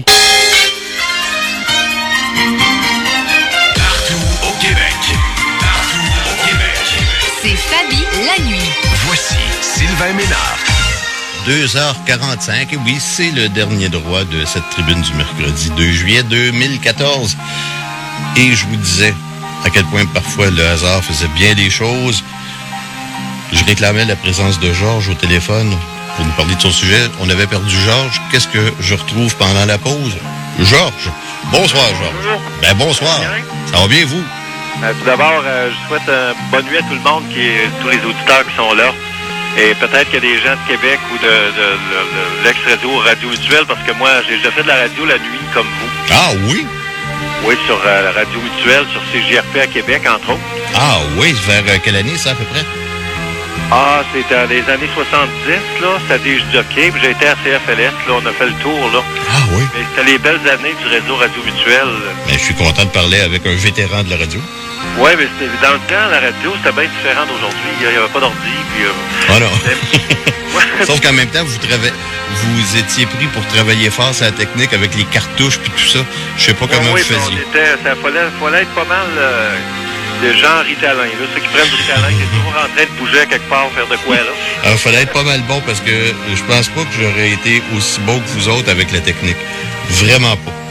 Partout au Québec. Partout au Québec. C'est Fabi la nuit. Voici Sylvain Ménard. 2h45, et oui, c'est le dernier droit de cette tribune du mercredi 2 juillet 2014. Et je vous disais à quel point parfois le hasard faisait bien les choses. Je réclamais la présence de Georges au téléphone pour nous parler de son sujet. On avait perdu Georges. Qu'est-ce que je retrouve pendant la pause? Georges. Bonsoir, Georges. Ben, bonsoir. Ça va bien, vous? Tout d'abord, je souhaite bonne nuit à tout le monde, tous les auditeurs qui sont là. Et peut-être qu'il y a des gens de Québec ou de l'ex-radio Radio Mutuelle, parce que moi, j'ai déjà fait de la radio la nuit, comme vous. Ah oui? Oui, sur la Radio Mutuelle, sur CJRP à Québec, entre autres. Ah oui, vers quelle année, ça, à peu près? Ah, c'était dans les années 70, là. C'était des jockeys, puis j'ai été à CFLS, là. On a fait le tour, là. Ah oui? Mais c'était les belles années du réseau Radio Mutuelle. Ben, je suis content de parler avec un vétéran de la radio. Oui, mais dans le temps, la radio, c'était bien différent d'aujourd'hui. Il n'y avait pas d'ordi, puis... Ah non. Sauf qu'en même temps, vous étiez pris pour travailler fort sur la technique avec les cartouches puis tout ça. Je sais pas comment vous faisiez. Ça fallait être pas mal de gens Ritalin. Là. Ceux qui prennent du Ritalin, qui sont toujours en train de bouger à quelque part, faire de quoi, là. Alors, fallait être pas mal bon parce que je pense pas que j'aurais été aussi bon que vous autres avec la technique. Vraiment pas.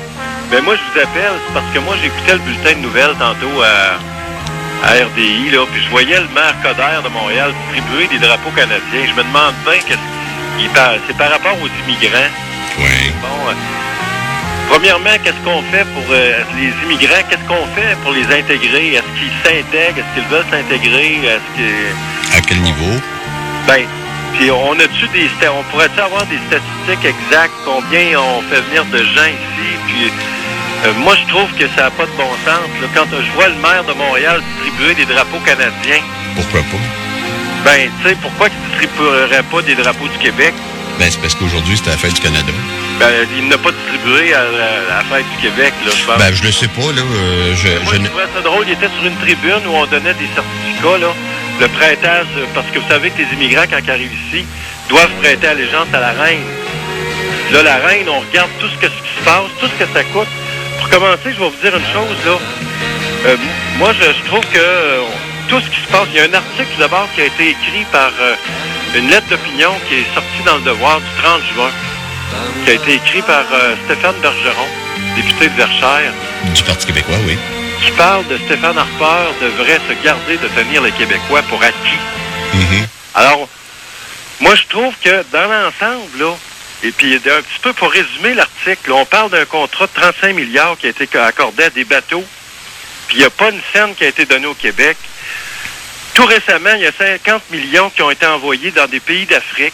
Ben moi, je vous appelle, c'est parce que moi, j'écoutais le bulletin de nouvelles tantôt à RDI, là, puis je voyais le maire Coderre de Montréal distribuer des drapeaux canadiens. Je me demande bien c'est par rapport aux immigrants. Oui. Bon, premièrement, qu'est-ce qu'on fait pour les immigrants? Qu'est-ce qu'on fait pour les intégrer? Est-ce qu'ils s'intègrent? Est-ce qu'ils veulent s'intégrer? À quel niveau? Ben, puis on pourrait-tu avoir des statistiques exactes? Combien on fait venir de gens ici? Puis moi, je trouve que ça n'a pas de bon sens. Là, quand je vois le maire de Montréal distribuer des drapeaux canadiens. Pourquoi pas? Ben, tu sais, pourquoi qu'il ne distribuerait pas des drapeaux du Québec? Ben, c'est parce qu'aujourd'hui, c'est la fête du Canada. Ben, il n'a pas distribué à la fête du Québec, là, je pense. Ben, je le sais pas, là. Je trouvais ça drôle. Il était sur une tribune où on donnait des certificats, là. Le prêtage, parce que vous savez que les immigrants, quand ils arrivent ici, doivent prêter allégeance à la reine. Là, la reine, on regarde tout ce qui se passe, tout ce que ça coûte. Pour commencer, je vais vous dire une chose, là. Moi, je trouve que tout ce qui se passe, il y a un article d'abord qui a été écrit par une lettre d'opinion qui est sortie dans le Devoir du 30 juin, qui a été écrit par Stéphane Bergeron, député de Verchères. Du Parti québécois, oui. Qui parle de Stéphane Harper devrait se garder de tenir les Québécois pour acquis. Mm-hmm. Alors, moi, je trouve que dans l'ensemble, là, et puis un petit peu pour résumer l'article, on parle d'un contrat de 35 milliards qui a été accordé à des bateaux, puis il n'y a pas une scène qui a été donnée au Québec. Tout récemment, il y a 50 millions qui ont été envoyés dans des pays d'Afrique.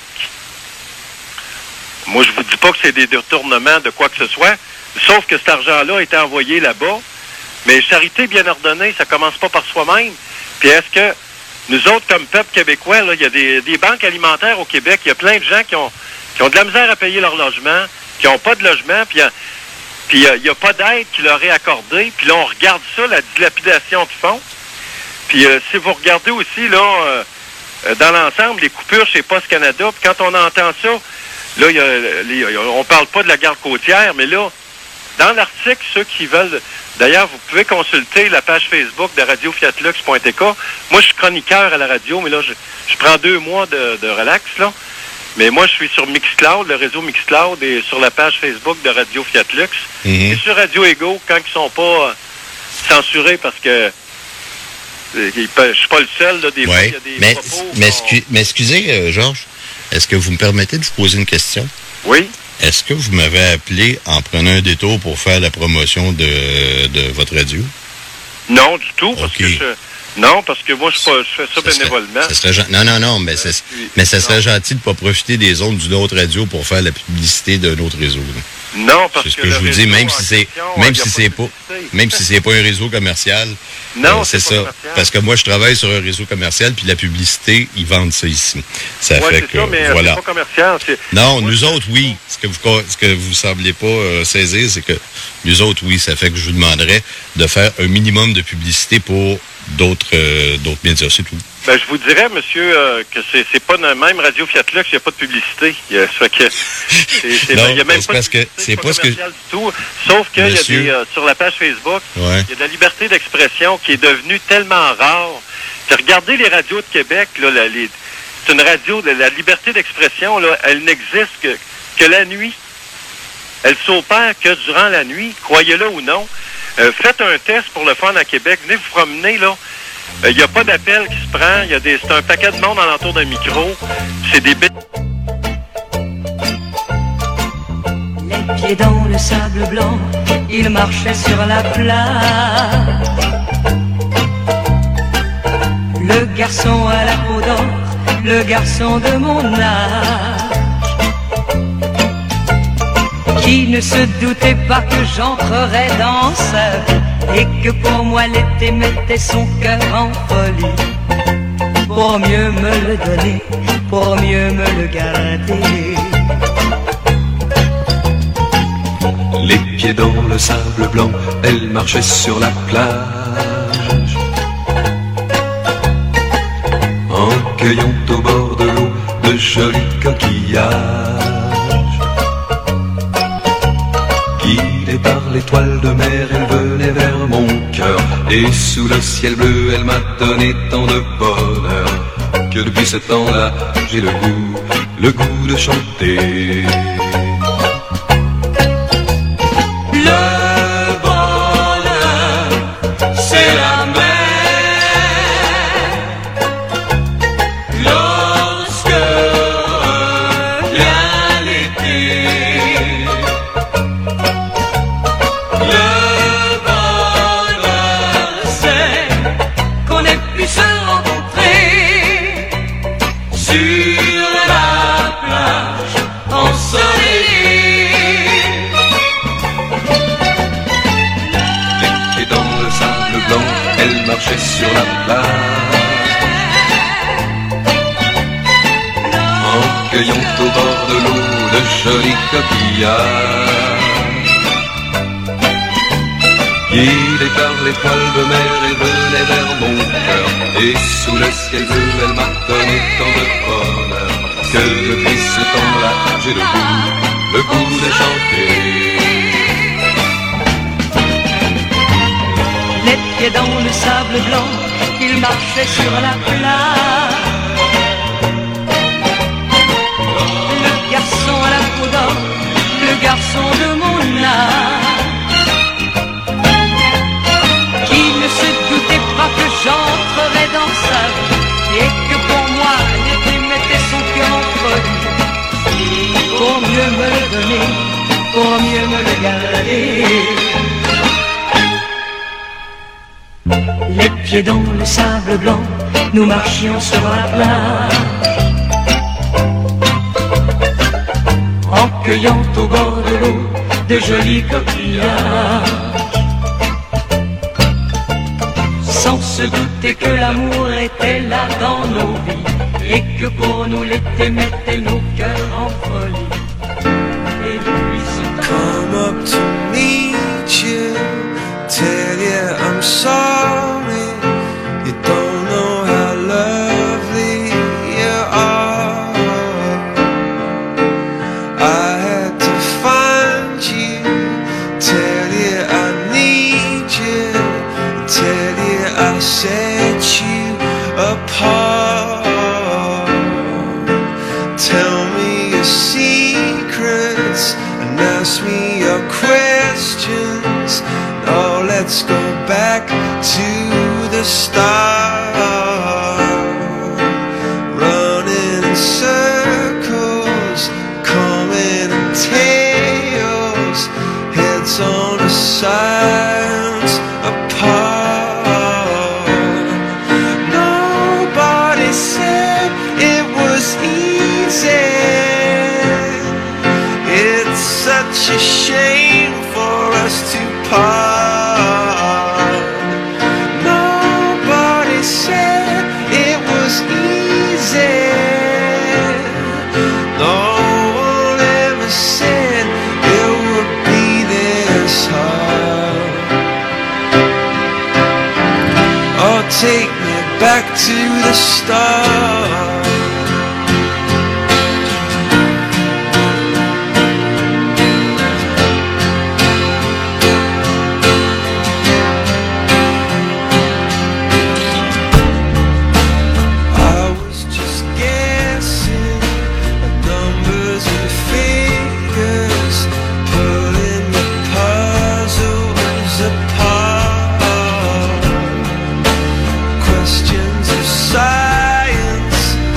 Moi, je vous dis pas que c'est des détournements de quoi que ce soit, sauf que cet argent-là a été envoyé là-bas. Mais charité bien ordonnée, ça commence pas par soi-même. Puis est-ce que nous autres, comme peuple québécois, là, il y a des banques alimentaires au Québec, il y a plein de gens qui ont de la misère à payer leur logement, qui n'ont pas de logement, puis il n'y a pas d'aide qui leur est accordée. Puis là, on regarde ça, la dilapidation qu'ils font. Puis si vous regardez aussi, là, dans l'ensemble, les coupures chez Post Canada, puis quand on entend ça, là, on parle pas de la garde côtière, mais là, dans l'article, ceux qui veulent... D'ailleurs, vous pouvez consulter la page Facebook de radiofiatlux.tk. Moi, je suis chroniqueur à la radio, mais là, je prends 2 mois de relax, là. Mais moi, je suis sur Mixcloud, le réseau Mixcloud, et sur la page Facebook de Radio Fiat Lux. Et sur Radio Ego, quand ils sont pas censurés, parce que je suis pas le seul, là, des fois, il y a des propos... Mais excusez, Georges, est-ce que vous me permettez de vous poser une question? Oui. Est-ce que vous m'avez appelé en prenant un détour pour faire la promotion de votre radio? Non, du tout, parce que non, parce que moi, je fais ça bénévolement. Non, mais ça serait gentil de ne pas profiter des ondes d'une autre radio pour faire la publicité d'un autre réseau. Là. Non, parce que c'est ce que je vous dis, même si c'est pas un réseau commercial. Non, c'est ça. Commercial. Parce que moi, je travaille sur un réseau commercial, puis la publicité, ils vendent ça ici. Ça fait que, ça, mais voilà. c'est pas commercial. Non, nous autres, oui. Ce que vous semblez pas saisir, c'est que nous autres, oui. Ça fait que je vous demanderais de faire un minimum de publicité pour d'autres médias, c'est tout. Ben, je vous dirais, monsieur, que c'est pas dans même Radio Fiat Lux, il n'y a pas de publicité. Ça fait que il y a même pas de publicité, c'est pas commercial du tout. Sauf qu'il y a des sur la page Facebook, il y a de la liberté d'expression qui est devenue tellement rare. Puis regardez les radios de Québec, là, c'est une radio, la liberté d'expression, là, elle n'existe que la nuit. Elle s'opère que durant la nuit, croyez-le ou non. Faites un test pour le fun à Québec. Venez vous promener, là. Il n'y a pas d'appel qui se prend. C'est un paquet de monde alentour d'un micro. C'est des bêtes. Les pieds dans le sable blanc, il marchait sur la plage. Le garçon à la peau d'or, le garçon de mon âge, qui ne se doutait pas que j'entrerais dans sa vie et que pour moi l'été mettait son cœur en folie, pour mieux me le donner, pour mieux me le garder. Les pieds dans le sable blanc, elle marchait sur la plage, en cueillant au bord de l'eau de jolis coquillages. Guidée par l'étoile de mer, elle venait vers mon cœur, et sous le ciel bleu, elle m'a donné tant de bonheur, que depuis ce temps-là, j'ai le goût de chanter. Le la mer. Lorsque vient l'été, le bonheur c'est qu'on ait pu se rencontrer sur la plage ensoleillée. Les pieds dans le sable blanc, elle marchait sur la plage, en cueillant au bord de l'eau de jolis coquillages. Guidée par l'étoile de mer, elle venait vers mon cœur, et sous le ciel bleu, elle m'a donné tant de bonheur que depuis ce temps-là, j'ai le goût de chanter. Les pieds dans le sable blanc, il marchait sur la plage. Le garçon à la peau d'or, le garçon de mon âge, qui ne se doutait pas que j'entrerais dans sa vie, et que pour moi l'été mettait son cœur en folie, pour mieux me le donner, pour mieux me le garder. Les pieds dans le sable blanc, nous marchions sur la plage, en cueillant au bord de l'eau de jolis coquillages, sans se douter que l'amour était là dans nos vies, et que pour nous l'été mettait nos cœurs en folie. Et depuis ce temps, Come up to meet you, tell you I'm sorry. You don't know how lovely you are. I had to find you, tell you I need you, tell you I set you apart. Tell me your secrets and ask me your questions. Now let's go back to the start. Running in circles, coming in tails, heads on the sides apart. Nobody said it was easy. It's such a shame for us to part. Nobody said it was easy. No one ever said it would be this hard. Oh, take me back to the start. I was just guessing at numbers and figures, pulling the puzzles apart. Questions of science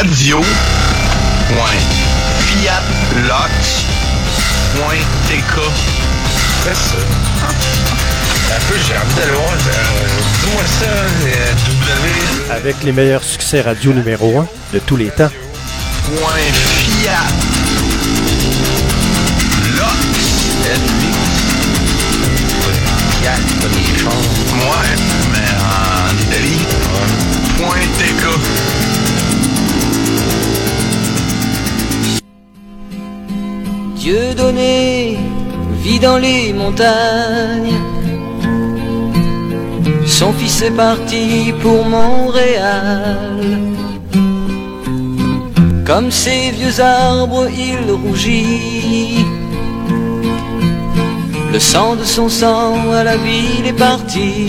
radio.fiatlox.tk. C'est ça. Un peu, j'ai envie d'aller voir. Dis-moi ça, W. Avec les meilleurs succès radio numéro 1 de tous les temps. Fiat. Lox. Fiat, pas des chars. Ouais, mais en Italie. .tk. Dieu donné, vit dans les montagnes. Son fils est parti pour Montréal. Comme ces vieux arbres, il rougit. Le sang de son sang à la ville est parti.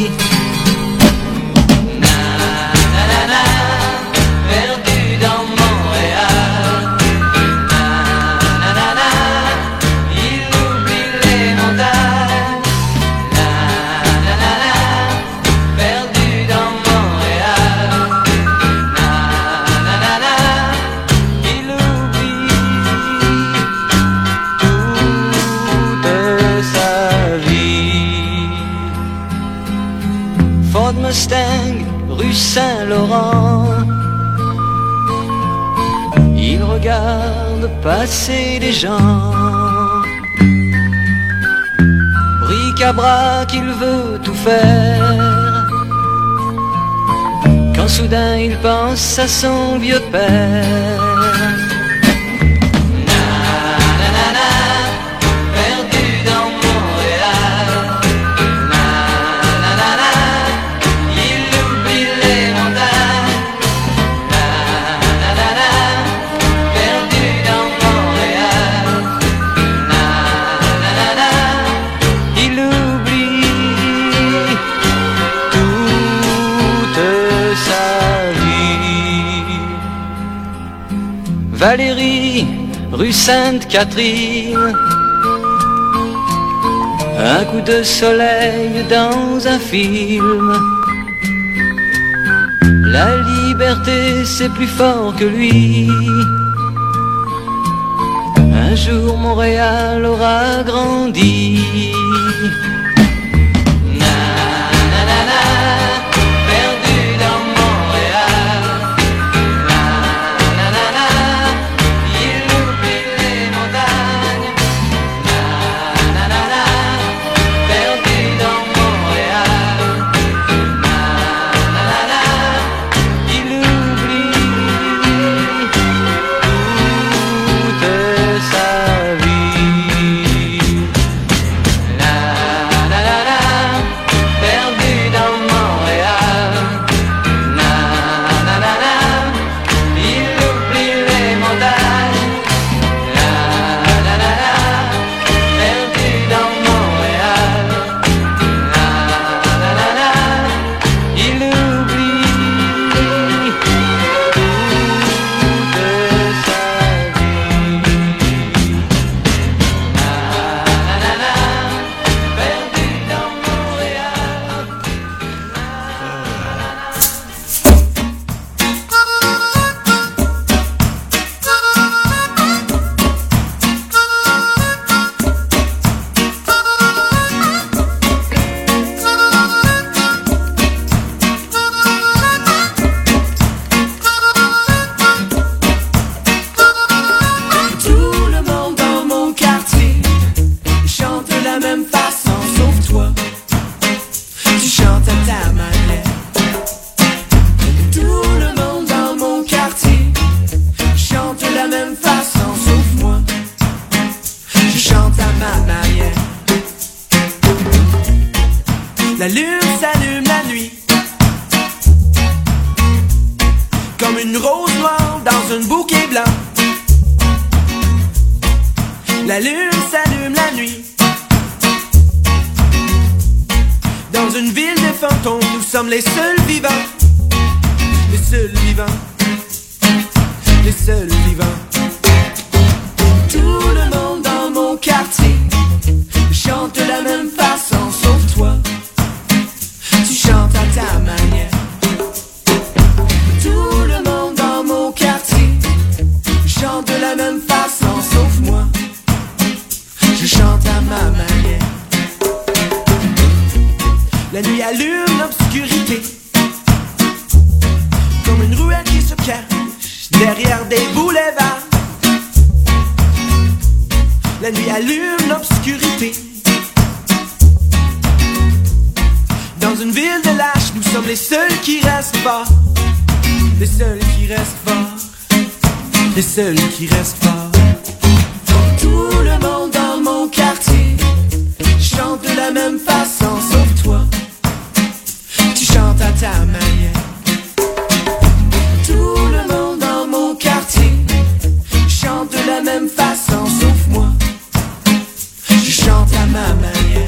Rue Saint-Laurent. Il regarde passer les gens. Bric-à-brac, il veut tout faire. Quand soudain il pense à son vieux père. Valérie, rue Sainte-Catherine. Un coup de soleil dans un film. La liberté, c'est plus fort que lui. Un jour, Montréal aura grandi. La lune s'allume la nuit, comme une rose noire dans un bouquet blanc. La lune s'allume la nuit, dans une ville de fantômes. Nous sommes les seuls vivants, les seuls vivants, les seuls vivants. Tout le monde dans mon quartier chante de la même façon, sauf toi. Tu chantes à ta manière. Tout le monde dans mon quartier la nuit allume l'obscurité. Dans une ville de lâches, nous sommes les seuls qui restent forts. Les seuls qui restent forts. Les seuls qui restent forts. Tout le monde dans mon quartier chante de la même façon, sauf toi. Tu chantes à ta manière. Tout le monde dans mon quartier chante de la même façon, sauf moi. Je chante à ma manière.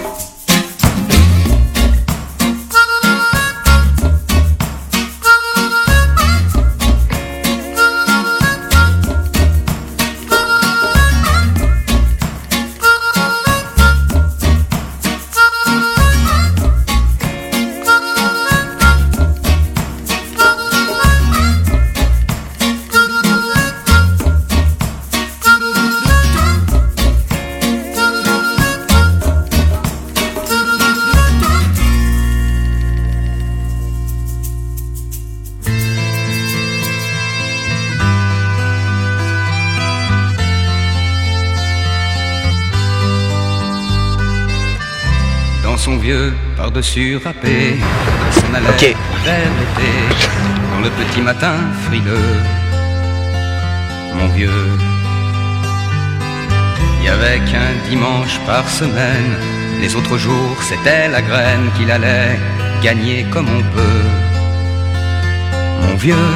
Par-dessus râpé, s'en allait vers l'été, dans le petit matin frileux. Mon vieux, il y avait qu'un dimanche par semaine, les autres jours c'était la graine qu'il allait gagner comme on peut. Mon vieux,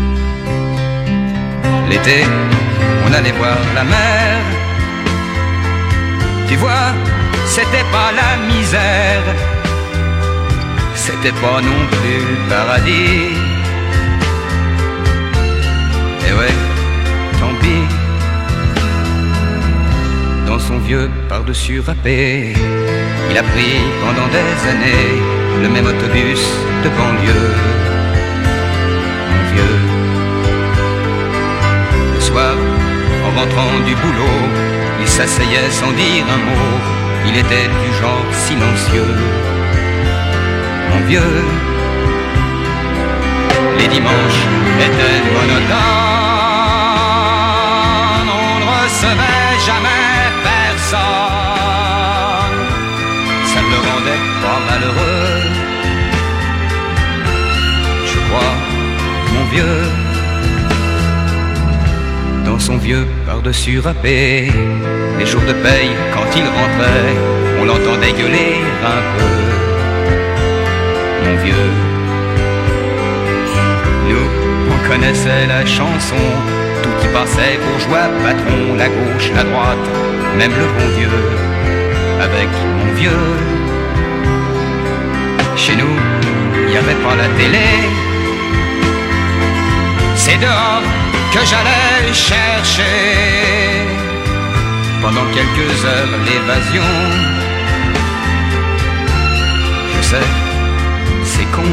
l'été, on allait voir la mer. Tu vois, c'était pas la misère, c'était pas non plus le paradis. Et ouais, tant pis. Dans son vieux par-dessus râpé, il a pris pendant des années le même autobus de banlieue. Mon vieux, le soir, en rentrant du boulot, il s'asseyait sans dire un mot. Il était du genre silencieux. Mon vieux, les dimanches étaient monotones. On ne recevait jamais personne. Ça ne le rendait pas malheureux. Je crois, mon vieux, dans son vieux par-dessus râpé, les jours de paye, quand il rentrait, on l'entendait gueuler un peu. Mon vieux, nous, on connaissait la chanson, tout y passait, bourgeois, patron, la gauche, la droite, même le bon Dieu. Avec mon vieux, chez nous, il n'y avait pas la télé. C'est dehors que j'allais chercher pendant quelques heures l'évasion. Je sais, c'est con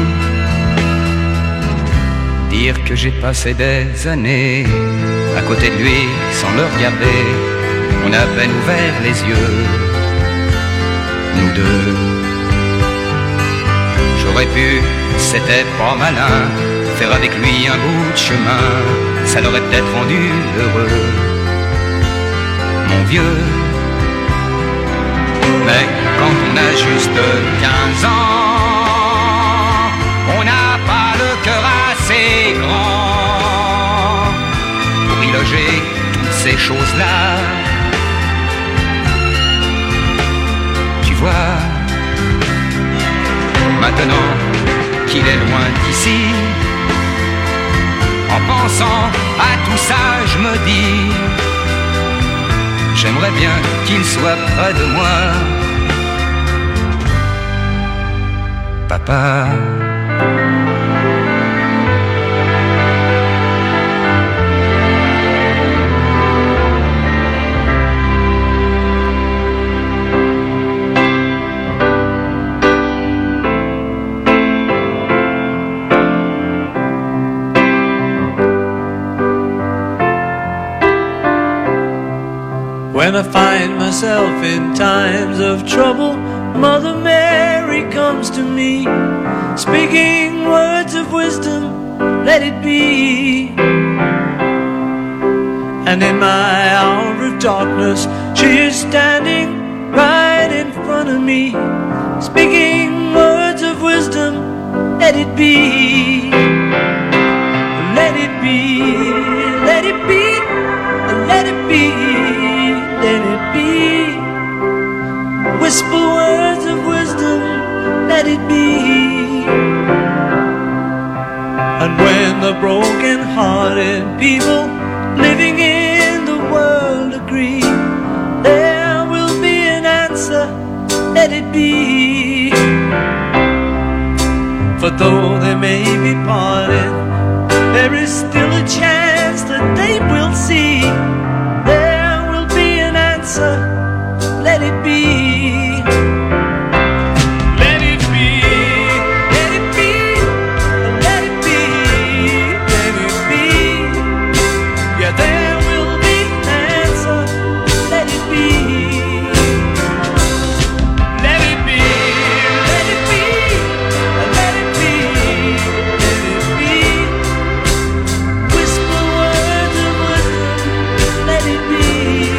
dire que j'ai passé des années à côté de lui sans le regarder. On a à peine ouvert les yeux, nous deux. J'aurais pu, c'était pas malin, faire avec lui un bout de chemin. Ça l'aurait peut-être rendu heureux, mon vieux. Mais quand on a juste 15 ans, on n'a pas le cœur assez grand pour y loger toutes ces choses-là. Tu vois, maintenant qu'il est loin d'ici, en pensant à tout ça, je me dis, j'aimerais bien qu'il soit près de moi. Papa, when I find myself in times of trouble, Mother Mary comes to me, speaking words of wisdom, let it be. And in my hour of darkness. She is standing right in front of me, speaking words of wisdom. Let it be, let it be, let it be, let it be, let it be. Whisper words of wisdom, let it be. And when the broken-hearted people living in the world agree, there will be an answer, let it be. For though they may be parted, there is still a chance that they will see. There will be an answer, let it be. Let it be, let it be, let it be, let it be. Yeah, there will be an answer, let it be. Let it be, let it be, let it be, let it be. Whisper words of wisdom, let it be.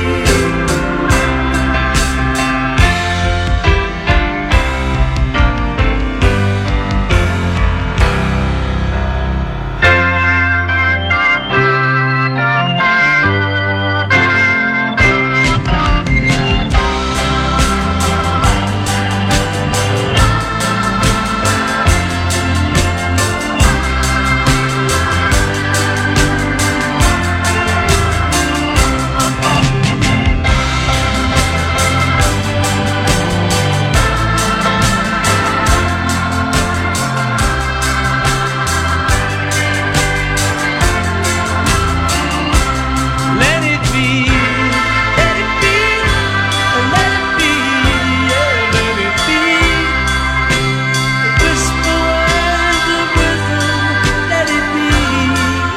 Let it be, let it be, let it be, yeah, let it be. Whisper words of wisdom, let it be.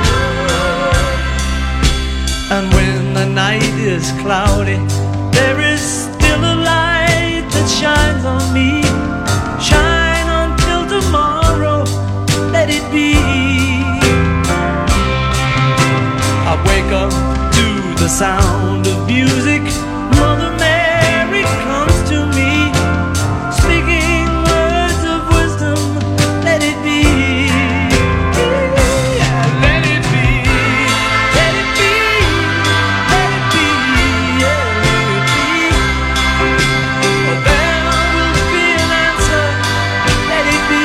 And when the night is cloudy, there is still a light that shines on me. Shine until tomorrow, let it be. I wake up to the sound of music. Mother Mary comes to me, speaking words of wisdom. Let it be. Let it be. Let it be. Let it be. Yeah, let it be. But there will be an answer. Let it be.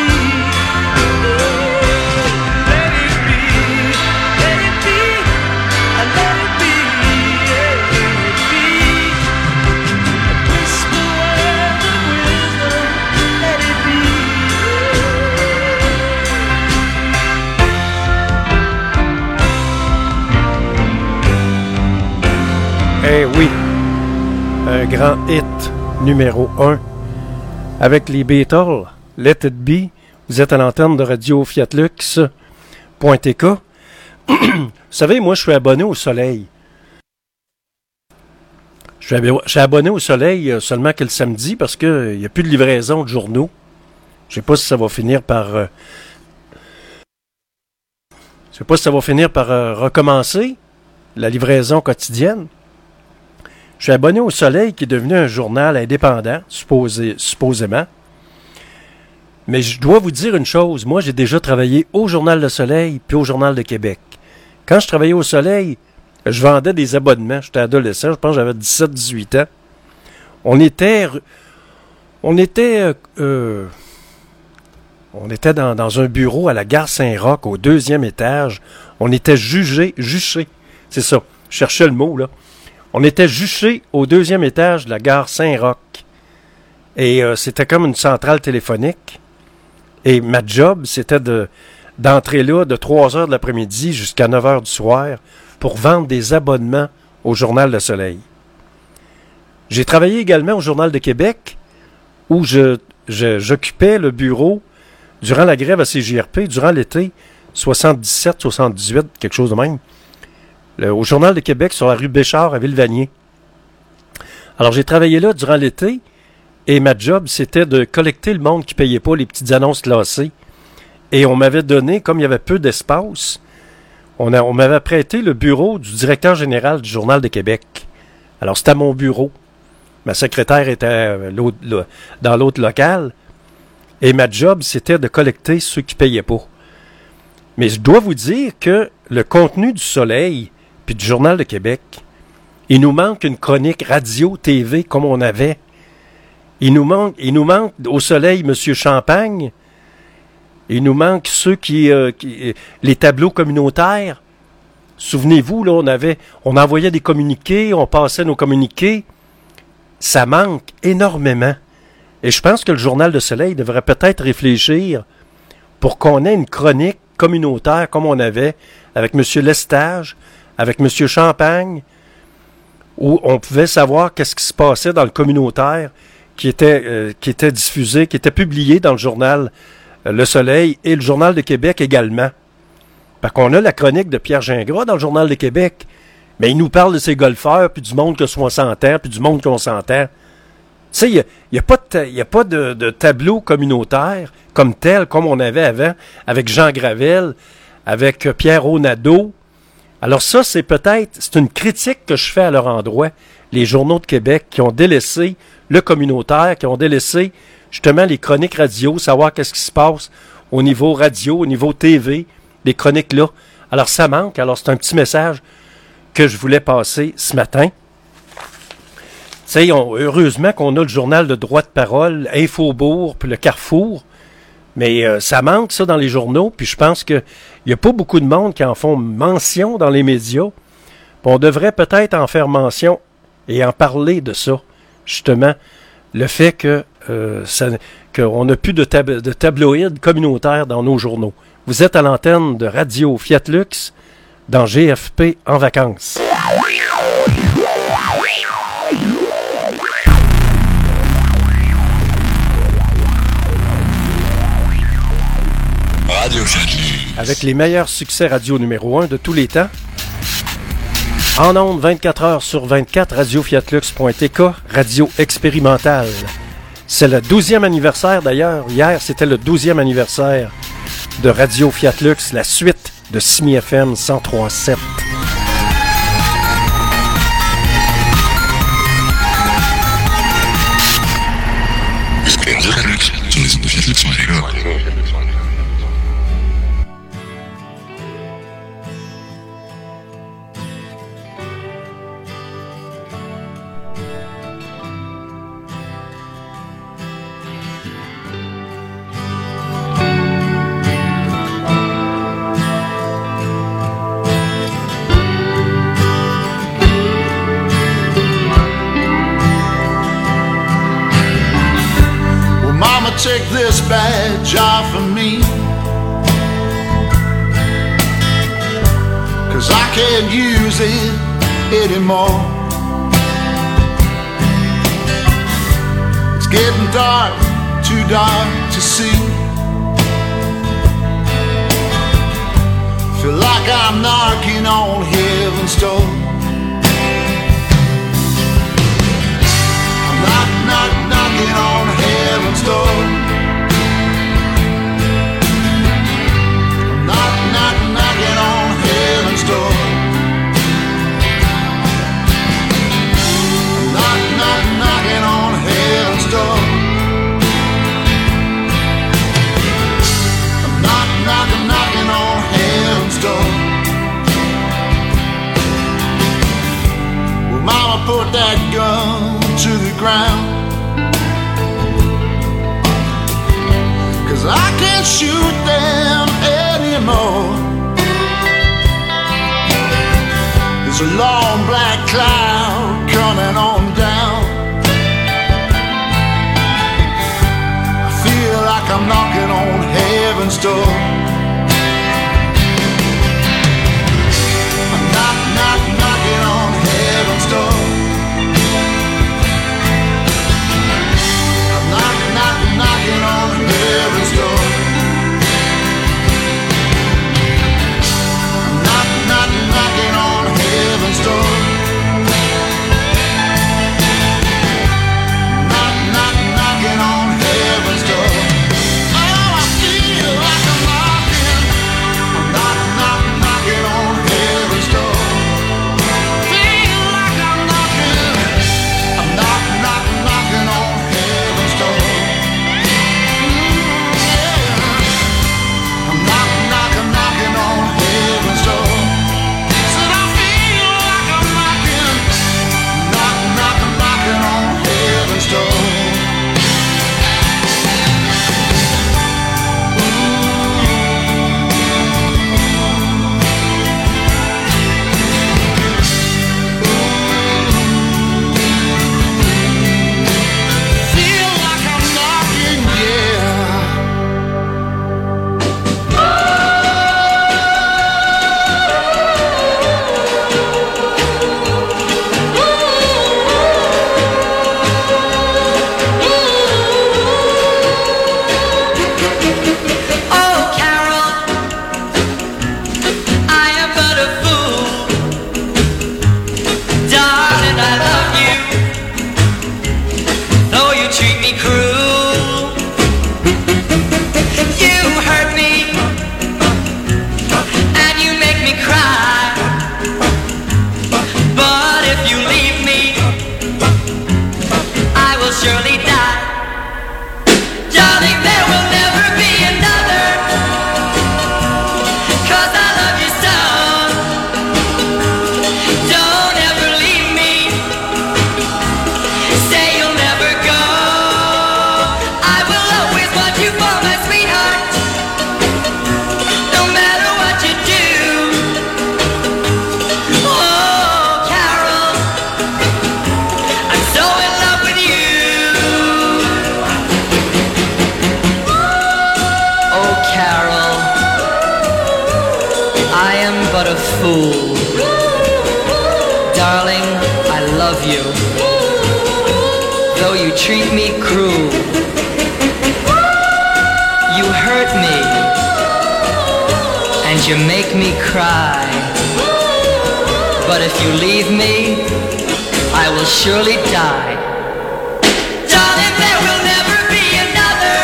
Let it be. Let it be. And let it be. Yeah, let it be. Whisper words of wisdom. Let it be. Eh oui, un grand hit numéro 1 avec les Beatles, Let It Be. Vous êtes à l'antenne de Radio Fiatlux.tk. Vous savez, moi, je suis abonné au Soleil. Je suis abonné au Soleil seulement que le samedi parce qu'il n'y a plus de livraison de journaux. Je sais pas si ça va finir par... je sais pas si ça va finir par recommencer la livraison quotidienne. Je suis abonné au Soleil qui est devenu un journal indépendant, supposément. Mais je dois vous dire une chose. Moi, j'ai déjà travaillé au Journal Le Soleil puis au Journal de Québec. Quand je travaillais au Soleil, je vendais des abonnements. J'étais adolescent, je pense que j'avais 17-18 ans. On était dans un bureau à la gare Saint-Roch, au 2e étage. On était juchés. C'est ça. Je cherchais le mot, là. On était juchés au 2e étage de la gare Saint-Roch. Et c'était comme une centrale téléphonique. Et ma job, c'était d'entrer là de 3 heures de l'après-midi jusqu'à 9 heures du soir pour vendre des abonnements au Journal Le Soleil. J'ai travaillé également au Journal de Québec où j'occupais le bureau durant la grève à CJRP, durant l'été 77-78, quelque chose de même, au Journal de Québec sur la rue Béchard à Ville-Vanier. Alors j'ai travaillé là durant l'été et ma job c'était de collecter le monde qui ne payait pas les petites annonces classées. Et on m'avait donné, comme il y avait peu d'espace, on m'avait prêté le bureau du directeur général du Journal de Québec Alors, c'était à mon bureau. Ma secrétaire était dans l'autre local. Et ma job, c'était de collecter ceux qui ne payaient pas. Mais je dois vous dire que le contenu du Soleil puis du Journal de Québec, il nous manque une chronique radio, TV comme on avait. Il nous manque au Soleil M. Champagne. Il nous manque ceux les tableaux communautaires. Souvenez-vous, là, on envoyait des communiqués, on passait nos communiqués. Ça manque énormément. Et je pense que le Journal de Soleil devrait peut-être réfléchir pour qu'on ait une chronique communautaire comme on avait avec M. Lestage, avec M. Champagne, où on pouvait savoir qu'est-ce qui se passait dans le communautaire qui était diffusé, qui était publié dans le journal Le Soleil et le Journal de Québec également. Parce qu'on a la chronique de Pierre Gingras dans le Journal de Québec, mais il nous parle de ces golfeurs, puis du monde que soit s'entend, puis du monde qu'on s'entend. Tu sais, il n'y a pas de tableau communautaire comme tel, comme on avait avant, avec Jean Gravel, avec Pierre Nadeau. Alors ça, c'est une critique que je fais à leur endroit, les journaux de Québec qui ont délaissé le communautaire, qui ont délaissé justement les chroniques radio, savoir qu'est-ce qui se passe au niveau radio, au niveau TV, les chroniques là. Alors ça manque, alors c'est un petit message que je voulais passer ce matin. Tu sais, heureusement qu'on a le journal de droit de parole, Infobourg, puis le Carrefour, mais ça manque ça dans les journaux, puis je pense qu'il n'y a pas beaucoup de monde qui en font mention dans les médias. Puis on devrait peut-être en faire mention et en parler de ça, justement, le fait qu'on n'a plus de tabloïds communautaires dans nos journaux. Vous êtes à l'antenne de Radio Fiat Lux dans GFP en vacances. Radio Fiat Lux. Avec les meilleurs succès radio numéro 1 de tous les temps. En ondes 24 heures sur 24, radiofiatlux.tk, radio expérimentale. C'est le 12e anniversaire d'ailleurs. Hier, c'était le 12e anniversaire de Radio Fiat Lux, la suite de Simi FM 103.7. Take this badge off of me, 'cause I can't use it anymore. It's getting dark, too dark to see. Feel like I'm knocking on heaven's door. I'm knocking on heaven's door. I'm knocking on heaven's door. I'm knocking on heaven's door. I'm knocking on heaven's door. Well, Mama put that gun to the ground, 'cause I can't shoot them anymore. There's a long black cloud coming on down. I feel like I'm knocking on heaven's door. I'm knocking on heaven's door. I'm knocking on heaven's door. I'm knocking on heaven's door. love you, though you treat me cruel. You hurt me, and you make me cry. But if you leave me, I will surely die. Darling, there will never be another,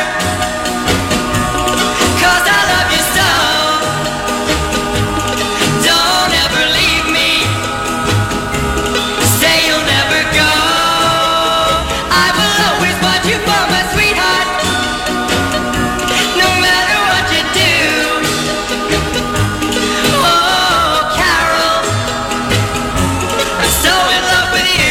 'cause I love you so. Don't ever leave me, say you'll never go. I will always want you for my sweetheart, no matter what you do. Oh, Carol, I'm so in love with you.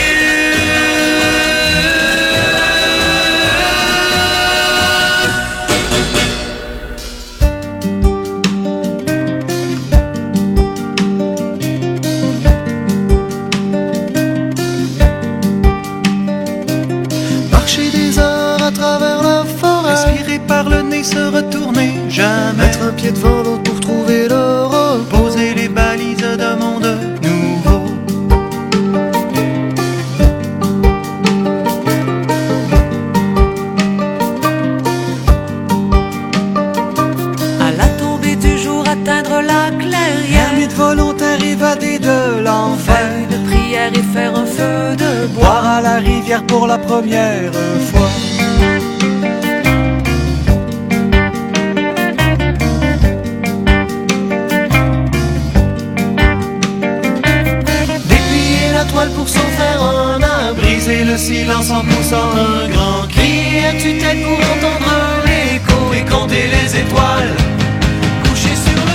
Marcher des heures à travers la forêt, respirer par le nez, se retourner, jamais mettre un pied devant l'autre pour trouver le repos, poser les balises d'un monde nouveau. À la tombée du jour, atteindre la clairière, Un mythe volontaire évadé de l'enfer, faire une prière et faire un feu de bois. boire à la rivière pour la première fois. Déplier la toile pour s'en faire un nain, briser le silence en poussant un grand cri. À tue-tête pour entendre l'écho et compter les étoiles couchées sur le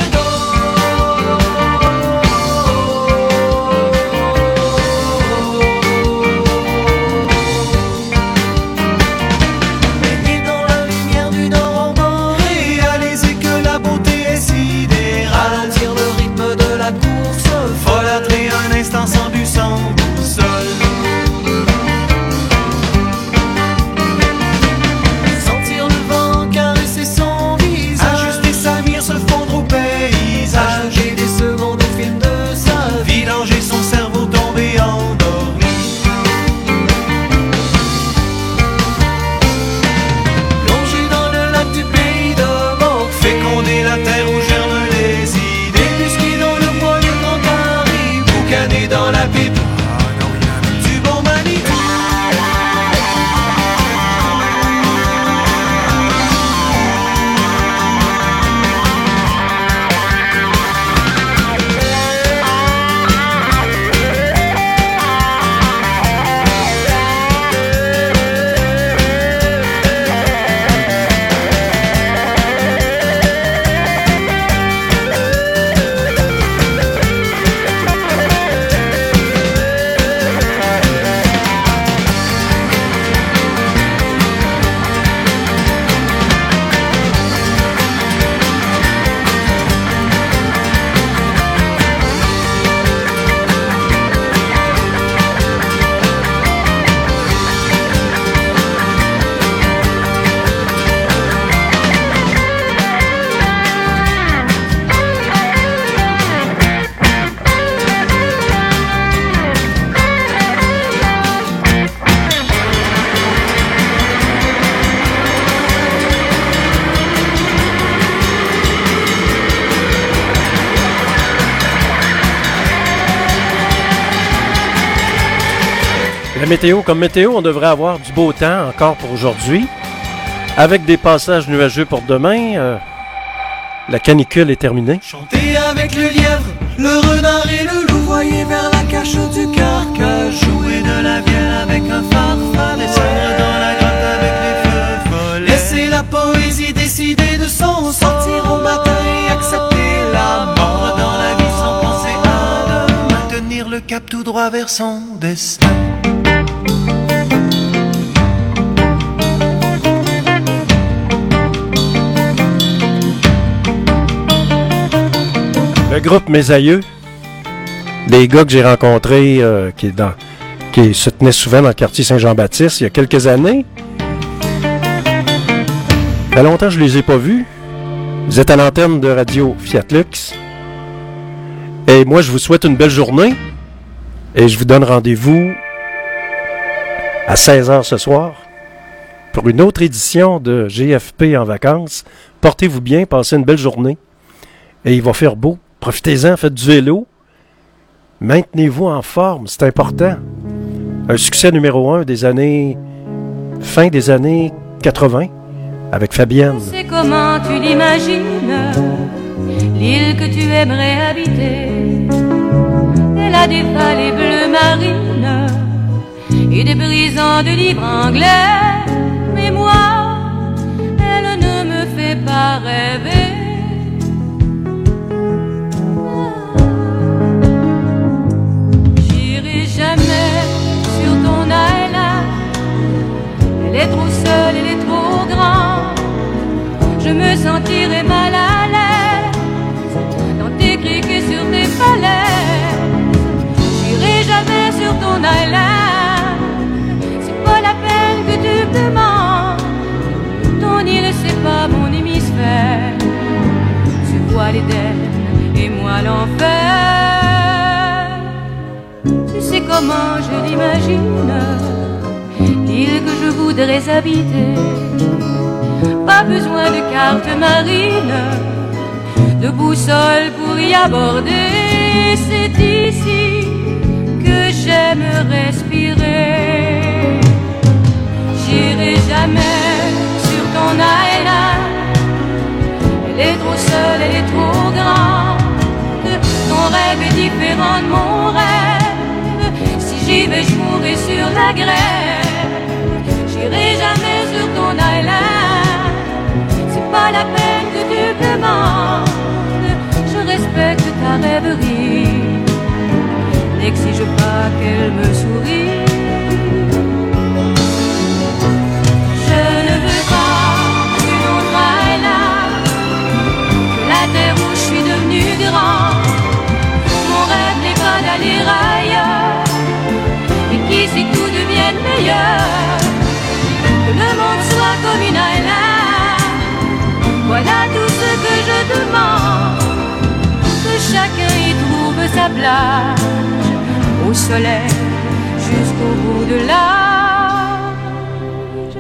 baigner dans la lumière du nord emboré, réaliser que la beauté est sidérale, ralentir le rythme de la course, folâtrer un instant sans but, sans boussole. Sentir le vent caresser son visage, ajuster sa mire, se fondre au paysage, j'ai des secondes au film de sa vie, vidanger son cerveau tombé endormi. Plonger dans le lac du pays de Morgue, féconder la terre où germent les idées, musquer dans le bois du grand Caribe, boucaner dans la pipe du bon Malibu. La météo, comme météo, on devrait avoir du beau temps encore pour aujourd'hui, avec des passages nuageux pour demain. La canicule est terminée. Chanter avec le lièvre, le renard et le loup, voyer vers la cache du carcage, jouer de la vielle avec un farfalle, descendre dans la grotte avec les feux follets, laisser la poésie décider de son sortir au matin et accepter la mort dans la vie sans penser à demain, maintenir le cap tout droit vers son destin. Le groupe Mes Aïeux, des gars que j'ai rencontrés qui se tenaient souvent dans le quartier Saint-Jean-Baptiste il y a quelques années. Ça fait longtemps que je les ai pas vus. Vous êtes à l'antenne de Radio Fiat Lux. Et moi, je vous souhaite une belle journée. Et je vous donne rendez-vous à 16h ce soir pour une autre édition de GFP en vacances. Portez-vous bien, passez une belle journée. Et il va faire beau. Profitez-en, faites du vélo. Maintenez-vous en forme, c'est important. Un succès numéro 1 fin des années 80 avec Fabienne. C'est comment tu l'imagines, l'île que tu aimerais habiter. Elle a des vallées bleues marines et des brisants de livres anglais. Mais moi, elle ne me fait pas rêver. J'irai jamais sur ton island. Elle est trop seule, elle est trop grande. Je me sentirai mal à l'aise dans tes criques et sur tes falaises. J'irai jamais sur ton island. C'est pas la peine que tu me demandes. Ton île c'est pas mon hémisphère. Tu vois l'Éden et moi l'enfer. Tu sais comment je l'imagine, l'île que je voudrais habiter. Pas besoin de carte marine, de boussole pour y aborder. C'est ici que j'aime respirer. J'irai jamais sur ton island. Elle est trop seule, elle est trop grande. Ton rêve est différent de mon rêve. Si j'y vais, je mourrai sur la grève. J'irai jamais sur ton island. C'est pas la peine que tu me demandes. Je respecte ta rêverie. N'exige pas qu'elle me sourie. Je ne veux pas une autre island que la terre où je suis devenu grand. Mon rêve n'est pas d'aller ailleurs, et qu'ici tout devienne meilleur. Que le monde soit comme une island. Voilà tout ce que je demande. Que chacun y trouve sa place, au soleil jusqu'au bout de l'âge.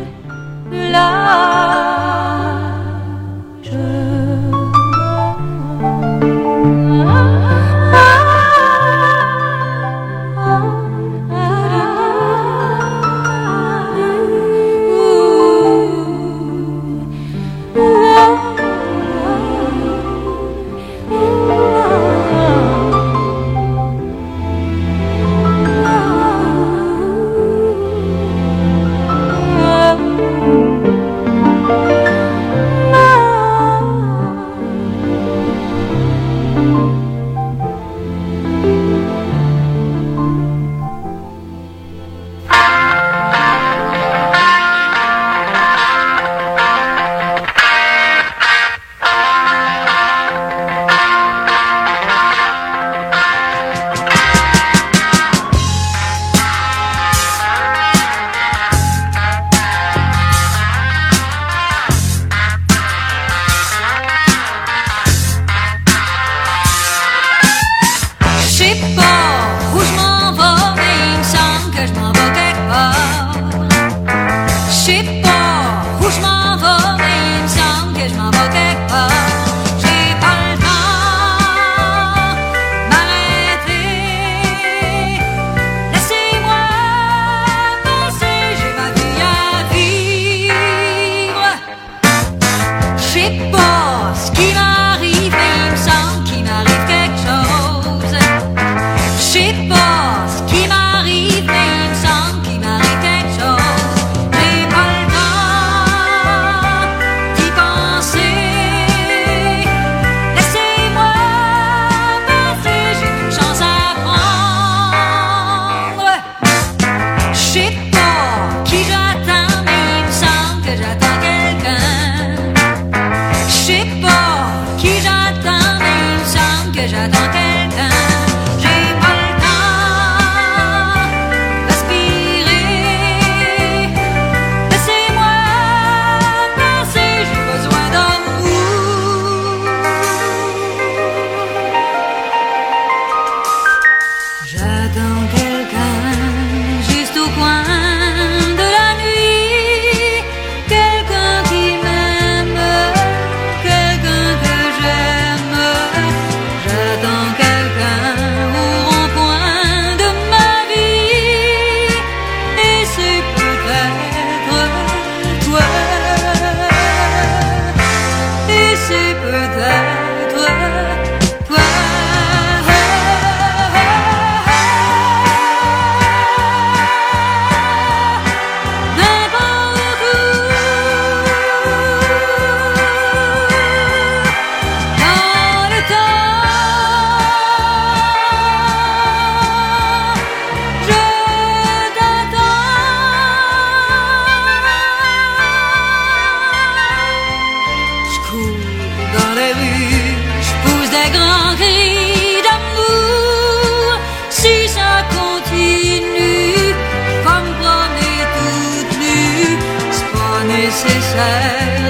J'attends quelqu'un juste au coin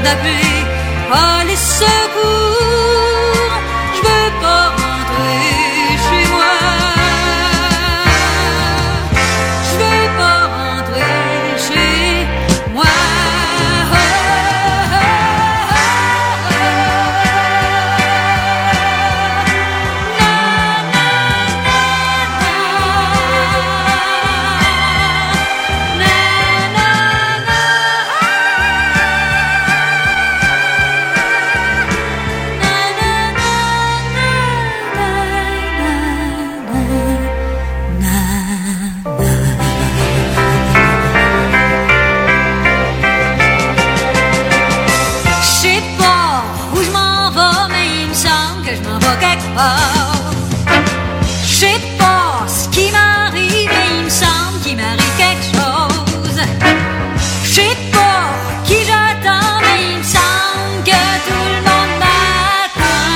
d'appeler les secours. Je veux pas rentrer chez moi. Je veux pas rentrer chez moi. Je sais pas ce qui m'arrive, mais il me semble qu'il m'arrive quelque chose. Je sais pas qui j'attends, mais il me semble que tout le monde m'attend.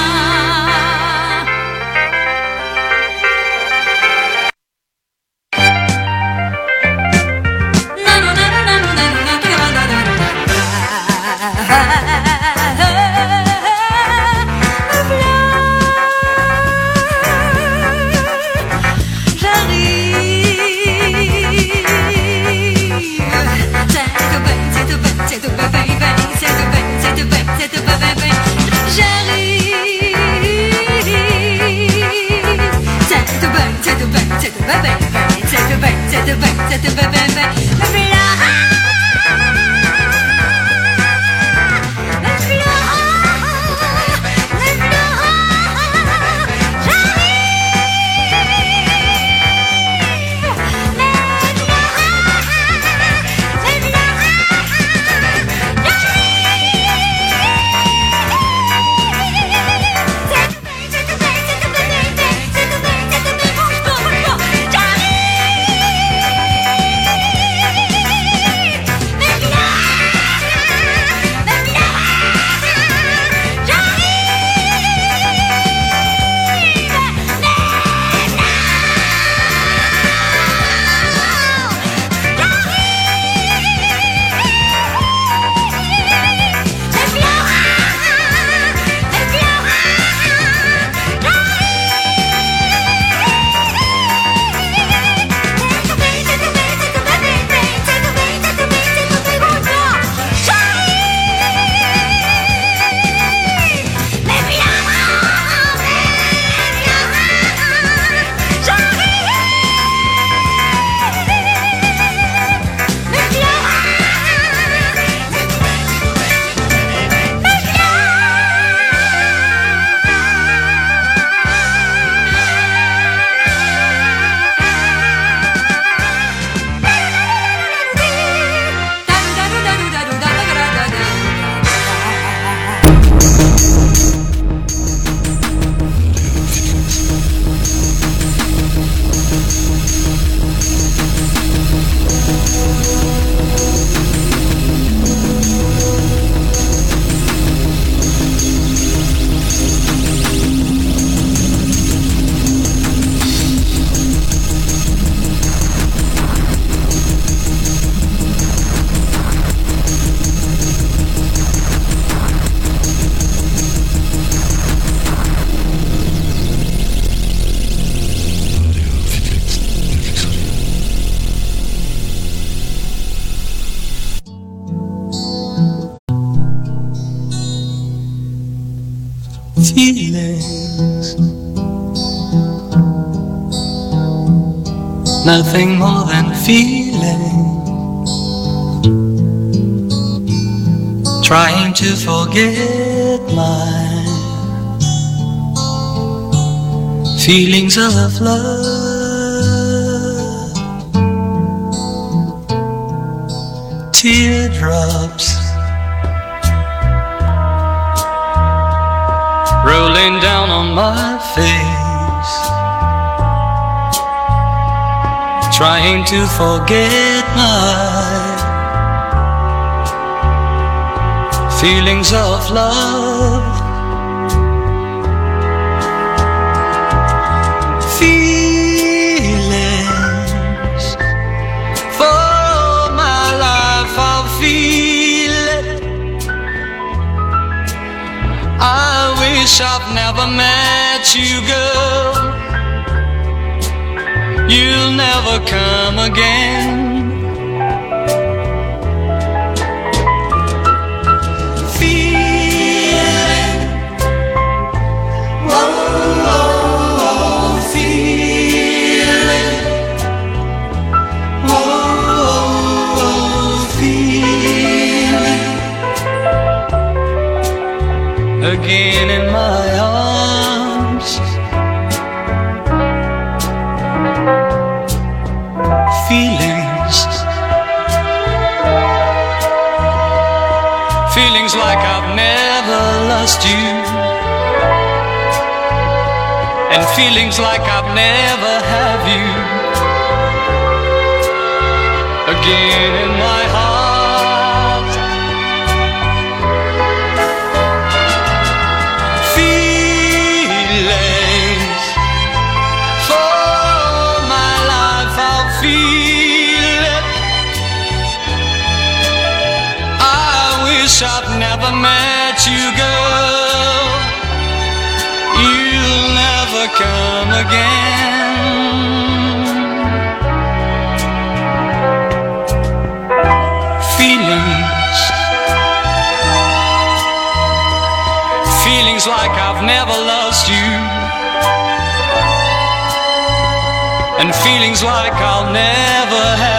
Feelings, nothing more than feeling, trying to forget my feelings of love, teardrops rolling down on my face, trying to forget my feelings of love. Feelings, for my life I'll feel it, wish I've never met you, girl. You'll never come again. Feeling, whoa, whoa, whoa, feeling, whoa, whoa, whoa, feeling. Again in my arms, feelings, feelings like I've never lost you, and feelings like I've never have you. Again in my heart, feelings, for my life I'll feel it. I wish I'd never met you, girl. You'll never come again. Feelings, feelings like I've never lost you, and feelings like I'll never have